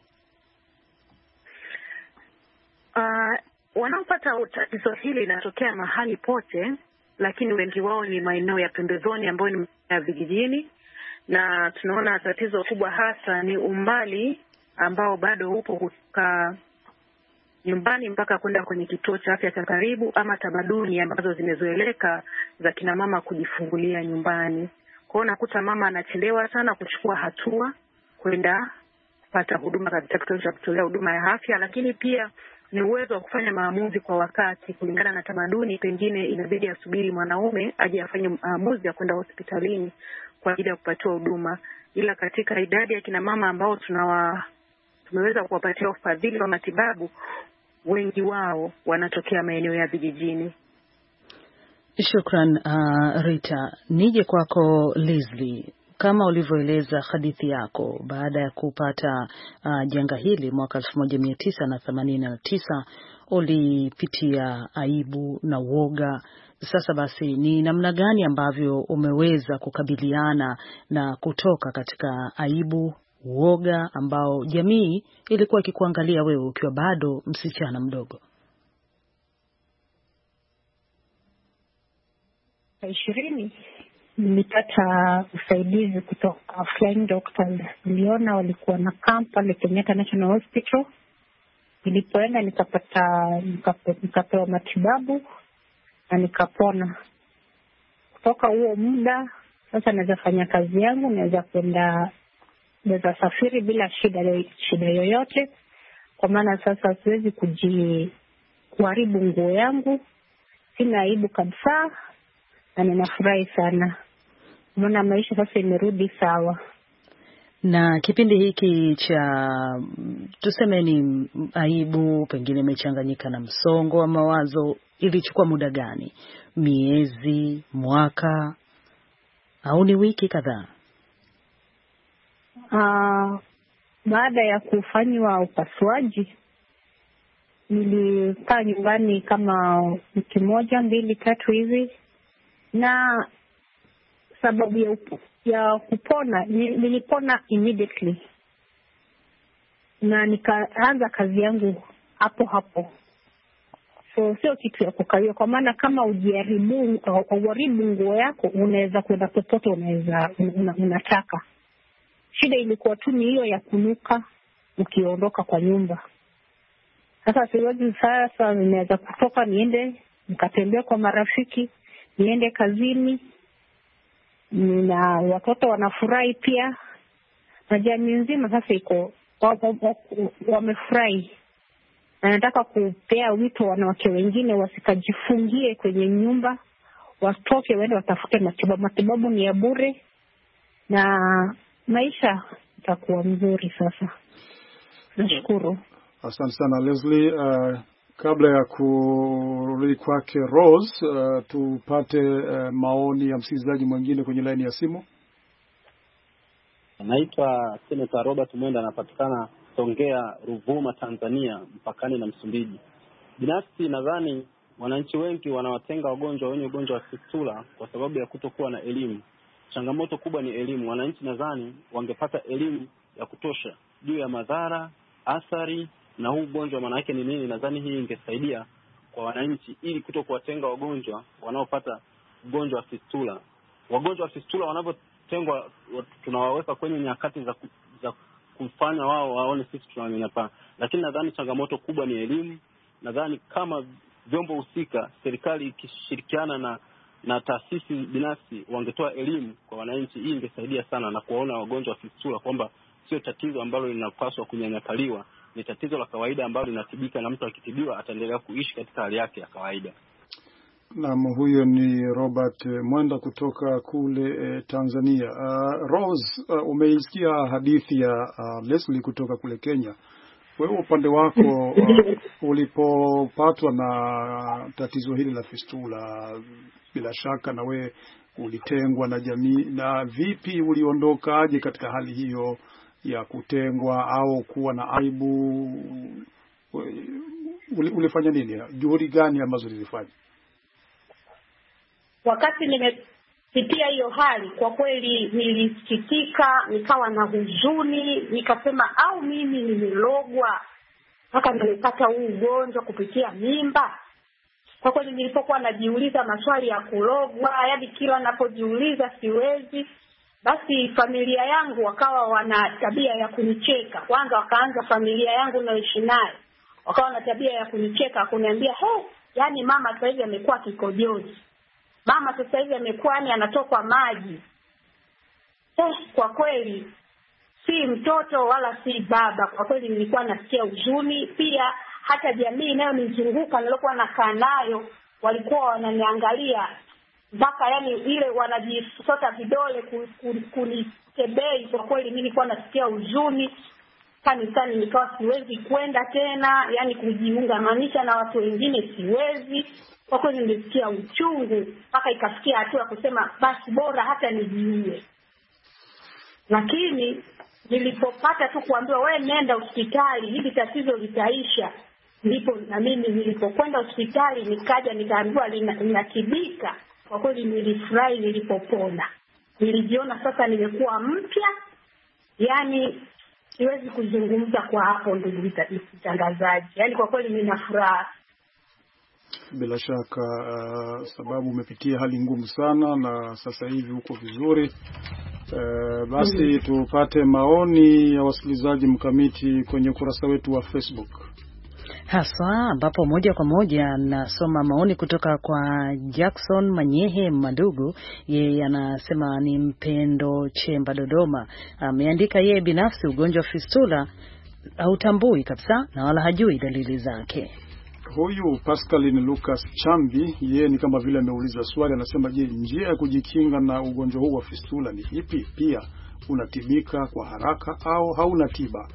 Uh, wanaopata tatizo hili linatokea mahali pote, lakini wengi wao ni maeneo ya pembezoni ambayo ni ya vijijini, na tunaona tatizo kubwa hasa ni umbali ambao bado upo kutoka nyumbani mpaka kwenda kwenye kituo cha afya cha karibu, ama tamaduni ambazo zimezoeleka za kina mama kujifungulia nyumbani. Kwa hiyo nakuta mama anachelewa sana kuchukua hatua kwenda kupata huduma katika kituo cha kutolea huduma ya afya, lakini pia ni uwezo wa kufanya maamuzi kwa wakati. Kulingana na tamaduni, pengine inabidi asubiri mwanaume aje afanye maamuzi ya kwenda hospitalini kwa ajili ya kupatiwa huduma. Ila katika idadi ya kina mama ambao tunawa tumeweza kuwapatia ufadhili wa matibabu, wengi wao wanatokea maeneo ya vijijini. Shukran uh, Rita. Nije kwako Leslie. Kama ulivyoeleza hadithi yako, baada ya kupata uh, janga hili mwaka elfu moja mia tisa na themanini na tisa ulipitia aibu na woga. Sasa basi, ni namna gani ambavyo umeweza kukabiliana na kutoka katika aibu, woga ambao jamii ilikuwa ikikuangalia wewe ukiwa bado msichana mdogo? ishirini nilipata usaidizi kutoka Flying Doctors. Niliona walikuwa na camp pale Kenyatta National Hospital. Nilipoenda nikapata nikapewa matibabu na nikapona. Kutoka huo muda sasa naweza fanya kazi yangu, naweza kwenda, naweza safiri bila shida shida yoyote, kwa maana sasa siwezi kuji kuharibu nguo yangu. Sina aibu kabisa na ninafurahi sana. Maana maisha sasa imerudi sawa. Na kipindi hiki cha tuseme ni aibu, pengine imechanganyika na msongo wa mawazo, ilichukua muda gani? Miezi, mwaka au ni wiki kadhaa? Uh, baada ya kufanywa upasuaji nilikaa nyumbani kama wiki moja, mbili, tatu hivi, na sababu ya, upo, ya kupona nilipona immediately na nikaanza kazi yangu hapo hapo. So sio kitu ya kukawia, kwa maana kama ujiharibu au uharibu nguo yako unaweza kwenda popote unaweza una, unataka. Shida ilikuwa tu ni hiyo ya kunuka ukiondoka kwa nyumba. Sasa siwezi sasa ninaweza kutoka niende nikatembea kwa marafiki, niende kazini, na watoto wanafurahi pia, na jamii nzima sasa iko wamefurahi. Na nataka kupea wito wanawake wengine wasikajifungie kwenye nyumba, watoke waende watafute matibabu. Matibabu ni ya bure na maisha itakuwa mzuri sasa. Nashukuru. Asante sana Leslie. Uh, kabla ya kurudi kwake Rose, uh, tupate uh, maoni ya msikilizaji mwingine kwenye line ya simu. Naitwa Senator Robert Mwenda, anapatikana Songea, Ruvuma, Tanzania, mpakani na Msumbiji. Binafsi nadhani wananchi wengi wanawatenga wagonjwa wenye ugonjwa wa fistula kwa sababu ya kutokuwa na elimu. Changamoto kubwa ni elimu. Wananchi nadhani wangepata elimu ya kutosha juu ya madhara, athari na huu ugonjwa maana yake ni nini. Nadhani hii ingesaidia kwa wananchi ili kutokuwatenga wagonjwa wanaopata ugonjwa wa fistula. Wagonjwa wa fistula wanapotengwa tunawaweka kwenye nyakati za, ku, za kufanya wao waone sisi tunanyanyapaa. Lakini nadhani changamoto kubwa ni elimu. Nadhani kama vyombo husika, serikali ikishirikiana na na taasisi binafsi wangetoa elimu kwa wananchi, hii ingesaidia sana na kuwaona wagonjwa wa fistula kwamba sio tatizo ambalo linapaswa kunyanyapaliwa, ni tatizo la kawaida ambalo linatibika, na mtu akitibiwa ataendelea kuishi katika hali yake ya kawaida. Naam, huyo ni Robert Mwenda kutoka kule eh, Tanzania. Uh, Rose, uh, umeisikia hadithi ya uh, Leslie kutoka kule Kenya. Wewe upande wako uh, ulipopatwa na tatizo hili la fistula, bila shaka na we ulitengwa na jamii, na vipi uliondokaje katika hali hiyo ya kutengwa au kuwa na aibu? Ulifanya nini? Juhudi gani ambazo ulifanya? Wakati nimepitia hiyo hali, kwa kweli nilisikitika, nikawa na huzuni, nikasema au mimi nimelogwa mpaka nimepata huu ugonjwa kupitia mimba. Kwa kweli nilipokuwa najiuliza maswali ya kulogwa, yaani kila ninapojiuliza siwezi, basi familia yangu wakawa wana tabia ya kunicheka. Kwanza wakaanza familia yangu naishi naye, wakawa na tabia ya kunicheka, kuniambia, "He, yani mama sasa hivi amekuwa kikojozi. Mama sasa hivi amekuwa ni anatokwa maji." Eh, kwa kweli si mtoto wala si baba. Kwa kweli nilikuwa nasikia huzuni. Pia hata jamii nayo nizunguka nilokuwa nakaa nayo walikuwa wananiangalia mpaka yani ile wanajisota vidole kunitebei. Kwa kweli mimi nilikuwa nasikia huzuni. Kanisani nikawa siwezi kwenda tena, yani kujiunga maanisha na watu wengine siwezi. Kwa kweli nilisikia uchungu mpaka ikafikia hatua kusema basi bora hata nijiue. Lakini nilipopata tu kuambiwa wewe nenda hospitali hili tatizo litaisha, ndipo na mimi nilipokwenda hospitali nikaja nikaambiwa linatibika. Kwa kweli nilifurahi nilipopona. Nilijiona sasa nimekuwa mpya. Yaani siwezi kuzungumza kwa hapo ndugu mtangazaji. Yaani kwa kweli nina furaha. Bila shaka uh, sababu umepitia hali ngumu sana na sasa hivi uko vizuri. Uh, basi mm-hmm. tupate maoni ya wasikilizaji mkamiti kwenye ukurasa wetu wa Facebook. Haswa ambapo moja kwa moja nasoma maoni kutoka kwa Jackson Manyehe Madugu. Yeye anasema ni Mpendo Chemba Dodoma. Ameandika yeye binafsi ugonjwa wa fistula hautambui kabisa na wala hajui dalili zake. Huyu Pascaline Lucas Chambi, yeye ni kama vile ameuliza swali, anasema je, njia ya kujikinga na ugonjwa huu wa fistula ni ipi? Pia unatibika kwa haraka au hauna tiba.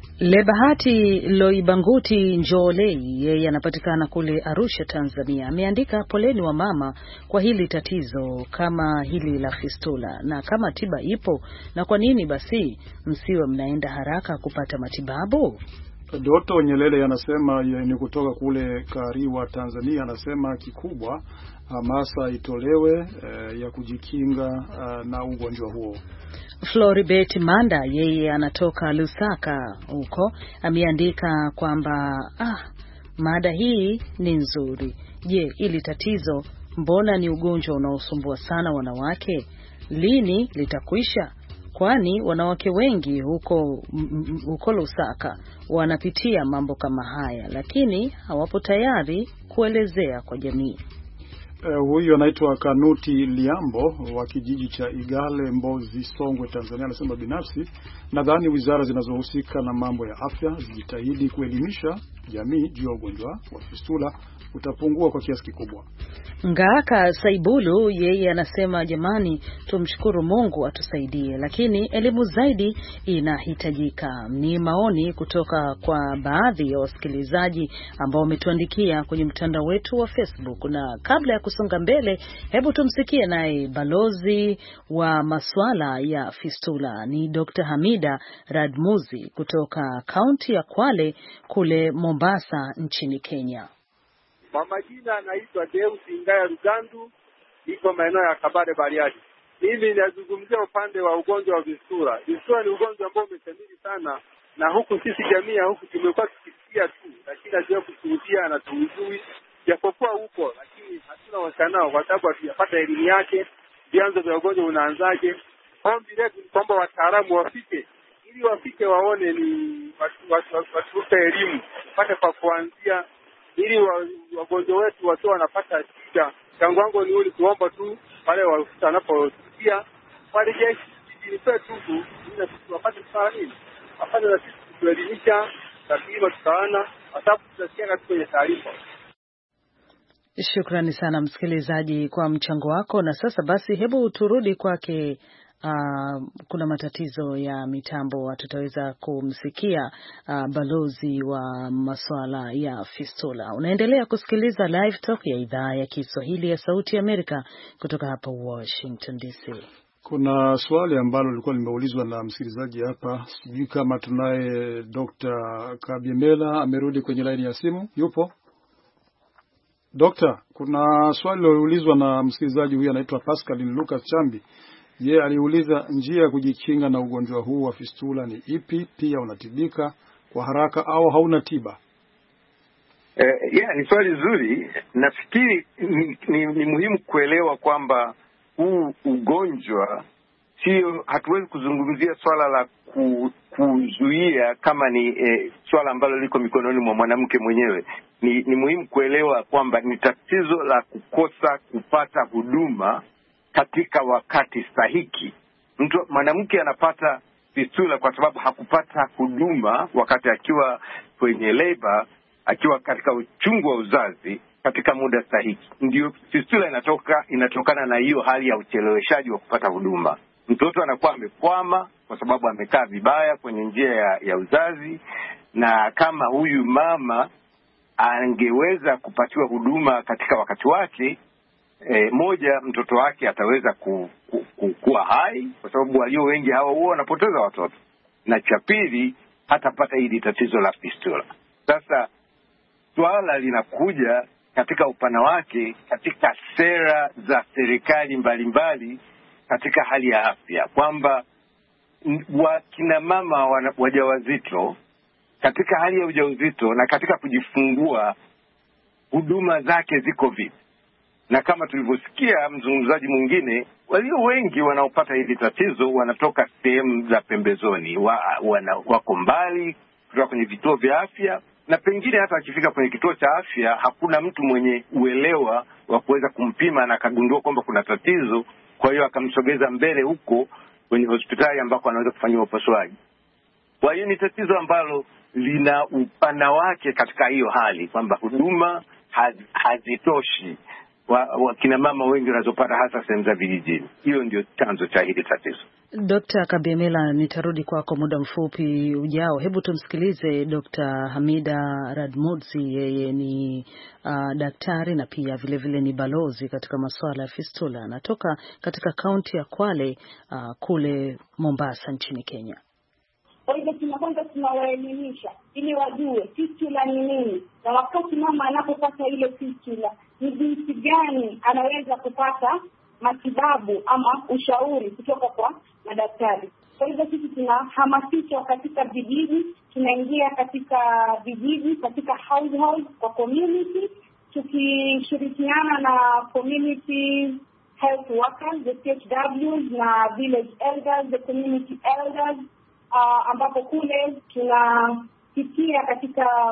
Lebahati Loibanguti Njolei, yeye anapatikana kule Arusha, Tanzania, ameandika poleni wa mama kwa hili tatizo kama hili la fistula, na kama tiba ipo, na kwa nini basi msiwe mnaenda haraka kupata matibabu? Doto Nyelele anasema ni kutoka kule Kariwa, Tanzania, anasema kikubwa hamasa itolewe eh, ya kujikinga eh, na ugonjwa huo. Floribert Manda, yeye anatoka Lusaka huko, ameandika kwamba ah, mada hii ni nzuri. Je, ili tatizo mbona ni ugonjwa unaosumbua sana wanawake? Lini litakwisha? Kwani wanawake wengi huko huko Lusaka wanapitia mambo kama haya, lakini hawapo tayari kuelezea kwa jamii. Uh, huyu anaitwa Kanuti Liambo wa kijiji cha Igale, Mbozi, Songwe, Tanzania, anasema binafsi nadhani wizara zinazohusika na mambo ya afya zijitahidi kuelimisha jamii juu ya ugonjwa wa fistula, utapungua kwa kiasi kikubwa. Ngaka Saibulu, yeye anasema jamani, tumshukuru Mungu atusaidie, lakini elimu zaidi inahitajika. Ni maoni kutoka kwa baadhi ya wasikilizaji ambao wametuandikia kwenye mtandao wetu wa Facebook. Na kabla ya kusonga mbele, hebu tumsikie naye balozi wa masuala ya fistula ni Doctor Hamida Radmuzi kutoka kaunti ya Kwale kule Mombasa nchini Kenya. Kwa majina anaitwa Deus Ingaya Rugandu, iko maeneo ya Kabare Bariadi. Mimi ninazungumzia upande wa ugonjwa wa fistula. Fistula ni ugonjwa ambao umeshamiri sana, na huku sisi jamii ya huku tumekuwa tukisikia tu, lakini hatujawahi kushuhudia na tuujui. Japokuwa huko, lakini hatuna wasanao kwa sababu hatujapata elimu yake, vyanzo vya ugonjwa unaanzaje. Ombi letu ni kwamba wataalamu wafike, ili wafike waone ni watupe elimu, pate kwa kuanzia, ili wagonjwa wetu wasio wanapata shida. Tangu wangu ni uli kuomba tu wale wanaposikia wale jeshi jijini kwetu ili wapate kufanya nini, wapate na sisi kuelimisha takriban tukaana, kwa sababu tutasikia katika kwenye taarifa. Shukrani sana msikilizaji kwa mchango wako. Na sasa basi hebu turudi kwake. Uh, kuna matatizo ya mitambo, tutaweza kumsikia uh, balozi wa masuala ya fistula. Unaendelea kusikiliza Live Talk ya idhaa ya Kiswahili ya Sauti ya Amerika kutoka hapa Washington D C. Kuna swali ambalo lilikuwa limeulizwa na msikilizaji hapa, sijui kama tunaye Doctor Kabiemela amerudi kwenye laini ya simu. Yupo Doctor? Kuna swali liloulizwa na msikilizaji huyu anaitwa Pascal Lucas Chambi. Je, aliuliza njia ya kujikinga na ugonjwa huu wa fistula ni ipi? Pia unatibika kwa haraka au hauna tiba? Eh, yeah, ni swali zuri. Nafikiri ni, ni, ni muhimu kuelewa kwamba huu ugonjwa sio, hatuwezi kuzungumzia swala la ku, kuzuia kama ni eh, swala ambalo liko mikononi mwa mwanamke mwenyewe. Ni, ni muhimu kuelewa kwamba ni tatizo la kukosa kupata huduma katika wakati stahiki. Mtu mwanamke anapata fistula kwa sababu hakupata huduma wakati akiwa kwenye labor, akiwa katika uchungu wa uzazi katika muda stahiki. Ndio fistula inatoka inatokana na hiyo hali ya ucheleweshaji wa kupata huduma. Mtoto anakuwa amekwama kwa sababu amekaa vibaya kwenye njia ya, ya uzazi, na kama huyu mama angeweza kupatiwa huduma katika wakati wake, E, moja, mtoto wake ataweza ku, ku, ku, kuwa hai, kwa sababu walio wengi hawa huwa wanapoteza watoto, na cha pili hatapata hili tatizo la fistula. Sasa swala linakuja katika upana wake katika sera za serikali mbalimbali katika hali ya afya, kwamba wakina mama wajawazito katika hali ya ujauzito na katika kujifungua huduma zake ziko vipi. Na kama tulivyosikia mzungumzaji mwingine, walio wengi wanaopata hili tatizo wanatoka sehemu za pembezoni, wa, wana, wako mbali kutoka kwenye vituo vya afya, na pengine hata akifika kwenye kituo cha afya hakuna mtu mwenye uelewa wa kuweza kumpima na akagundua kwamba kuna tatizo, kwa hiyo akamsogeza mbele huko kwenye hospitali ambako anaweza kufanywa upasuaji. Kwa hiyo ni tatizo ambalo lina upana wake katika hiyo hali, kwamba huduma haz, hazitoshi wa, wa kina mama wengi wanazopata hasa sehemu za vijijini. Hiyo ndio chanzo cha hili tatizo. Dokta Kabyemela, nitarudi kwako muda mfupi ujao. Hebu tumsikilize Dokta Hamida Radmudzi. Yeye ni uh, daktari na pia vile vile ni balozi katika masuala ya fistula. Anatoka katika kaunti ya Kwale uh, kule Mombasa nchini Kenya. Kwa hivyo tunakwenda tunawaelimisha ili wajue fistula ni nini, na wakati mama anapopata ile fistula ni jinsi gani anaweza kupata matibabu ama ushauri kutoka kwa madaktari. Kwa hivyo sisi tunahamasisha katika vijiji, tunaingia katika vijiji, katika household, kwa community, tukishirikiana na community health workers, the C H Ws na village elders, the community elders, uh, ambapo kule tunapitia katika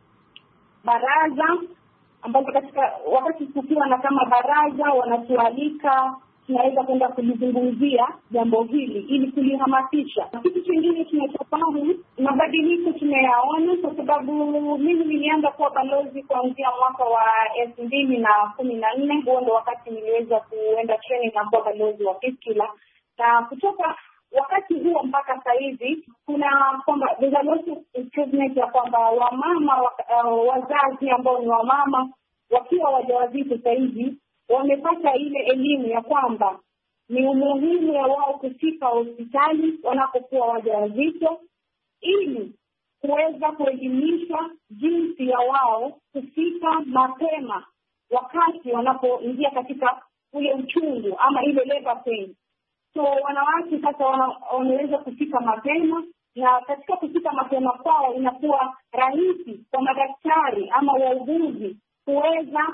baraza ambapo katika wakati kukiwa na kama baraza wanatualika, tunaweza kwenda kulizungumzia jambo hili ili kulihamasisha. Kitu kingine tunachofahamu, mabadiliko tunayaona kwa sababu mimi nilianza kuwa balozi kuanzia mwaka wa elfu mbili na kumi na nne. Huo ndo wakati niliweza kuenda training na kuwa balozi wa fistula, na kutoka wakati huo mpaka sasa hivi kuna kwamba there's a lot of improvement ya kwamba wamama uh, wazazi ambao ni wamama wakiwa wajawazito sasa hivi wamepata ile elimu ya kwamba ni umuhimu ya wao kufika hospitali wanapokuwa wajawazito ili kuweza kuelimishwa jinsi ya wao kufika mapema wakati wanapoingia katika ule uchungu ama ile labor pain. So wanawake sasa wanaweza kufika mapema, na katika kufika mapema kwao inakuwa rahisi kwa madaktari ama wauguzi kuweza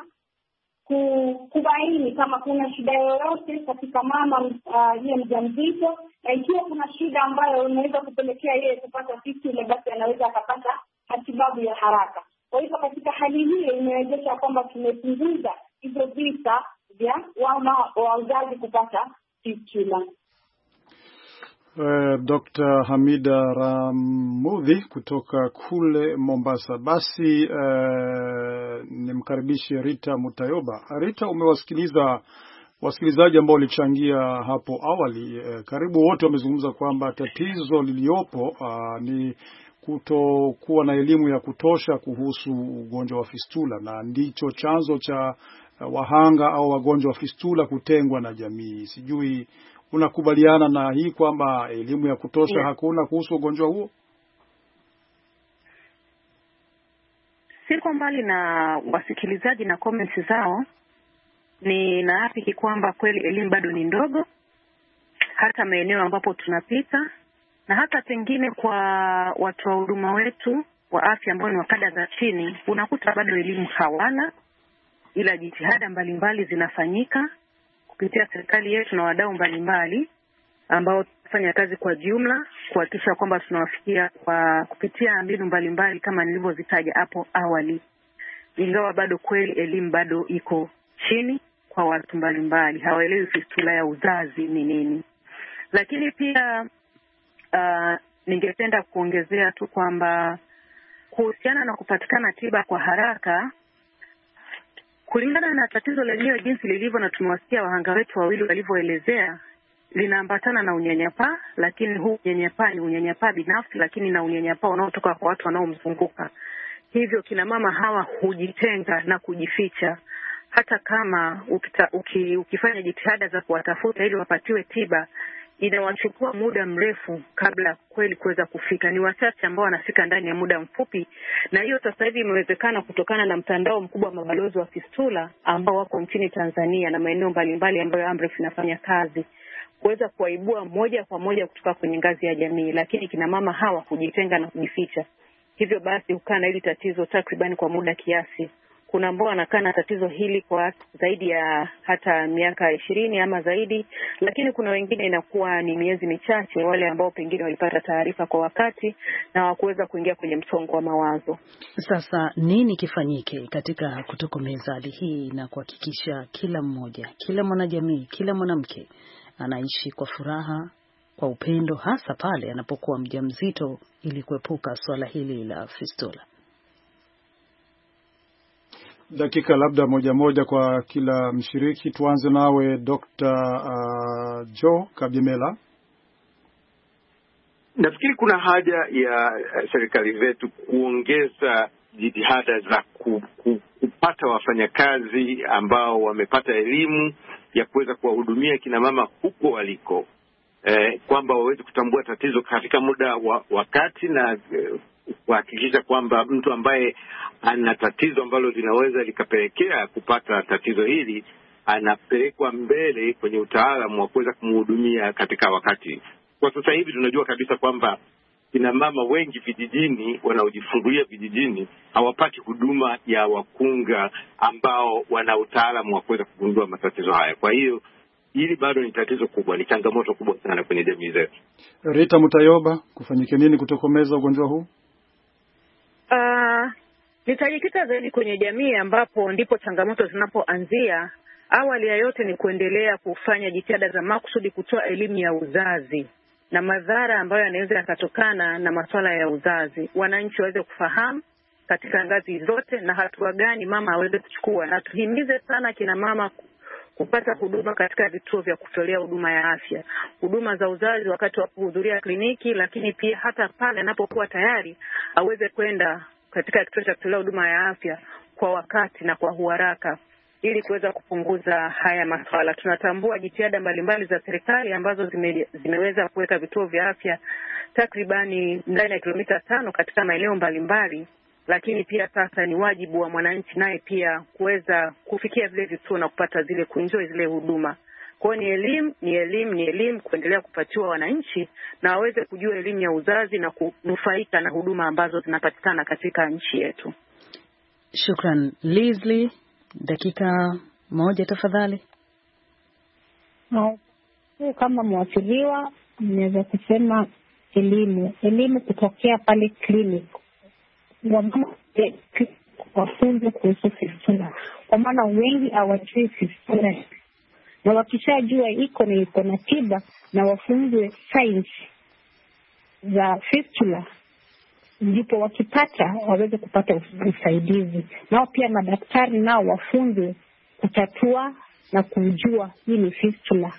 kubaini kama kuna shida yoyote katika mama uh, yeye mjamzito, na ikiwa kuna shida ambayo inaweza kupelekea yeye kupata fistula, basi anaweza akapata matibabu ya haraka. Kwa hivyo katika hali hiyo imewezesha kwamba tumepunguza hizo visa vya wama wa uzazi kupata fistula. Uh, Doctor Hamida Ramudhi kutoka kule Mombasa. Basi uh, nimkaribishe Rita Mutayoba. Rita, umewasikiliza wasikilizaji ambao walichangia hapo awali. Uh, karibu wote wamezungumza kwamba tatizo liliopo uh, ni kutokuwa na elimu ya kutosha kuhusu ugonjwa wa fistula, na ndicho chanzo cha uh, wahanga au wagonjwa wa fistula kutengwa na jamii. Sijui unakubaliana na hii kwamba elimu ya kutosha yeah, hakuna kuhusu ugonjwa huo? Siko mbali na wasikilizaji na comments zao. Ni naafiki kwamba kweli elimu bado ni ndogo, hata maeneo ambapo tunapita, na hata pengine kwa watu wa huduma wetu wa afya ambao ni wakada za chini, unakuta bado elimu hawana, ila jitihada mbalimbali zinafanyika kupitia serikali yetu na wadau mbalimbali ambao tunafanya kazi kwa jumla kuhakikisha kwamba tunawafikia kwa kupitia mbinu mbalimbali kama nilivyozitaja hapo awali. Ingawa bado kweli elimu bado iko chini kwa watu mbalimbali, hawaelewi fistula ya uzazi ni nini. Lakini pia uh, ningependa kuongezea tu kwamba kuhusiana na kupatikana tiba kwa haraka, kulingana na tatizo lenyewe jinsi lilivyo, na tumewasikia wahanga wetu wawili walivyoelezea, linaambatana na unyanyapaa, lakini huu unyanyapaa ni unyanyapaa binafsi, lakini na unyanyapaa unaotoka kwa watu wanaomzunguka. Hivyo kina mama hawa hujitenga na kujificha, hata kama ukita, uki, ukifanya jitihada za kuwatafuta ili wapatiwe tiba, inawachukua muda mrefu kabla kweli kuweza kufika. Ni wachache ambao wanafika ndani ya muda mfupi, na hiyo sasa hivi imewezekana kutokana na mtandao mkubwa wa mabalozi wa fistula ambao wako nchini Tanzania na maeneo mbalimbali ambayo Amref inafanya kazi, kuweza kuwaibua moja kwa moja kutoka kwenye ngazi ya jamii. Lakini kina mama hawa kujitenga na kujificha, hivyo basi hukana hili tatizo takriban kwa muda kiasi. Kuna ambao wanakaa na tatizo hili kwa zaidi ya hata miaka ishirini ama zaidi, lakini kuna wengine inakuwa ni miezi michache, wale ambao pengine walipata taarifa kwa wakati na hawakuweza kuingia kwenye msongo wa mawazo. Sasa nini kifanyike katika kutokomeza hali hii na kuhakikisha kila mmoja, kila mwanajamii, kila mwanamke anaishi kwa furaha, kwa upendo, hasa pale anapokuwa mjamzito, ili kuepuka swala hili la fistula? Dakika labda moja moja kwa kila mshiriki. Tuanze nawe Doctor uh, Joe Kabyemela. nafikiri kuna haja ya serikali zetu kuongeza jitihada za ku, ku, kupata wafanyakazi ambao wamepata elimu ya kuweza kuwahudumia kina mama huko waliko, eh, kwamba waweze kutambua tatizo katika muda wa wakati na eh, kuhakikisha kwamba mtu ambaye ana tatizo ambalo linaweza likapelekea kupata tatizo hili anapelekwa mbele kwenye utaalamu wa kuweza kumhudumia katika wakati. Kwa sasa hivi tunajua kabisa kwamba kina mama wengi vijijini wanaojifungulia vijijini hawapati huduma ya wakunga ambao wana utaalamu wa kuweza kugundua matatizo haya. Kwa hiyo hili bado ni tatizo kubwa, ni changamoto kubwa sana kwenye jamii zetu. Rita Mutayoba, kufanyike nini kutokomeza ugonjwa huu? Uh, nitajikita zaidi kwenye jamii ambapo ndipo changamoto zinapoanzia. Awali ya yote ni kuendelea kufanya jitihada za makusudi kutoa elimu ya uzazi na madhara ambayo yanaweza yakatokana na masuala ya uzazi. Wananchi waweze kufahamu katika ngazi zote na hatua gani mama aweze kuchukua, na tuhimize sana kina mama kupata huduma katika vituo vya kutolea huduma ya afya, huduma za uzazi wakati wa kuhudhuria kliniki, lakini pia hata pale anapokuwa tayari aweze kwenda katika kituo cha kutolea huduma ya afya kwa wakati na kwa uharaka ili kuweza kupunguza haya masuala. Tunatambua jitihada mbalimbali za serikali ambazo zime, zimeweza kuweka vituo vya afya takribani ndani ya kilomita tano katika maeneo mbalimbali, lakini pia sasa ni wajibu wa mwananchi naye pia kuweza kufikia vile vituo na kupata zile kuenjoy zile huduma. Kwa ni elimu, ni elimu, ni elimu kuendelea kupatiwa wananchi na waweze kujua elimu ya uzazi na kunufaika na huduma ambazo zinapatikana katika nchi yetu. Shukran. Leslie, dakika moja tafadhali. No, kama mwasiliwa naweza kusema elimu, elimu kutokea pale clinic. Wamama wafunze kuhusu fistula, kwa maana wengi hawajui fistula, na wakishajua iko ni iko na tiba na wafunzwe signs za fistula, ndipo wakipata waweze kupata usaidizi. Nao pia madaktari nao wafunzwe kutatua na kujua hii ni fistula.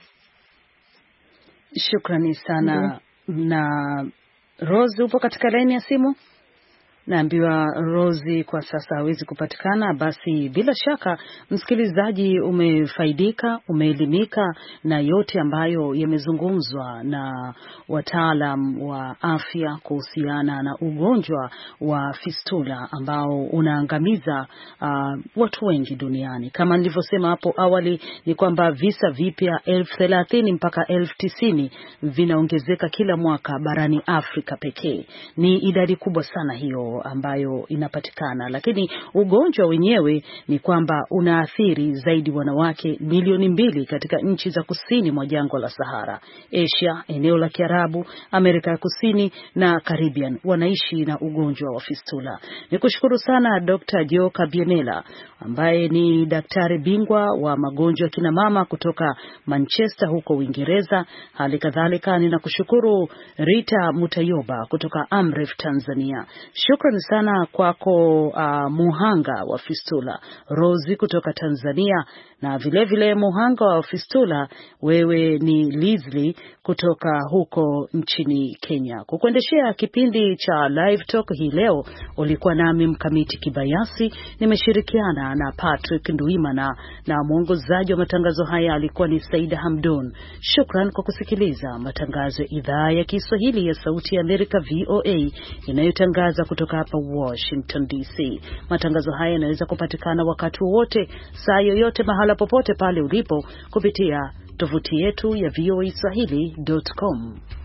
Shukrani sana. Mm-hmm. Na Rose, upo katika laini ya simu? Naambiwa Rosie kwa sasa hawezi kupatikana. Basi bila shaka msikilizaji, umefaidika, umeelimika na yote ambayo yamezungumzwa na wataalam wa afya kuhusiana na ugonjwa wa fistula ambao unaangamiza uh, watu wengi duniani. Kama nilivyosema hapo awali ni kwamba visa vipya elfu thelathini mpaka elfu tisini vinaongezeka kila mwaka barani Afrika pekee. Ni idadi kubwa sana hiyo ambayo inapatikana, lakini ugonjwa wenyewe ni kwamba unaathiri zaidi wanawake milioni mbili katika nchi za kusini mwa jangwa la Sahara, Asia, eneo la Kiarabu, Amerika ya Kusini na Caribbean wanaishi na ugonjwa wa fistula. Nikushukuru sana Doctor Joe Kabienela ambaye ni daktari bingwa wa magonjwa ya kina mama kutoka Manchester huko Uingereza. Hali kadhalika ninakushukuru Rita Mutayoba kutoka Amref Tanzania. Shukrani sana kwako uh, muhanga wa fistula Rosie kutoka Tanzania, na vile vile muhanga wa fistula wewe ni Leslie kutoka huko nchini Kenya. Kukuendeshea kipindi cha Live Talk hii leo ulikuwa nami Mkamiti Kibayasi, nimeshirikiana na Patrick Nduimana na mwongozaji wa matangazo haya alikuwa ni Saida Hamdun. Shukran kwa kusikiliza matangazo ya idhaa ya Kiswahili ya Sauti ya Amerika V O A inayotangaza kutoka hapa Washington D C. Matangazo haya yanaweza kupatikana wakati wote, saa yoyote, mahala popote pale ulipo kupitia tovuti yetu ya voa swahili dot com.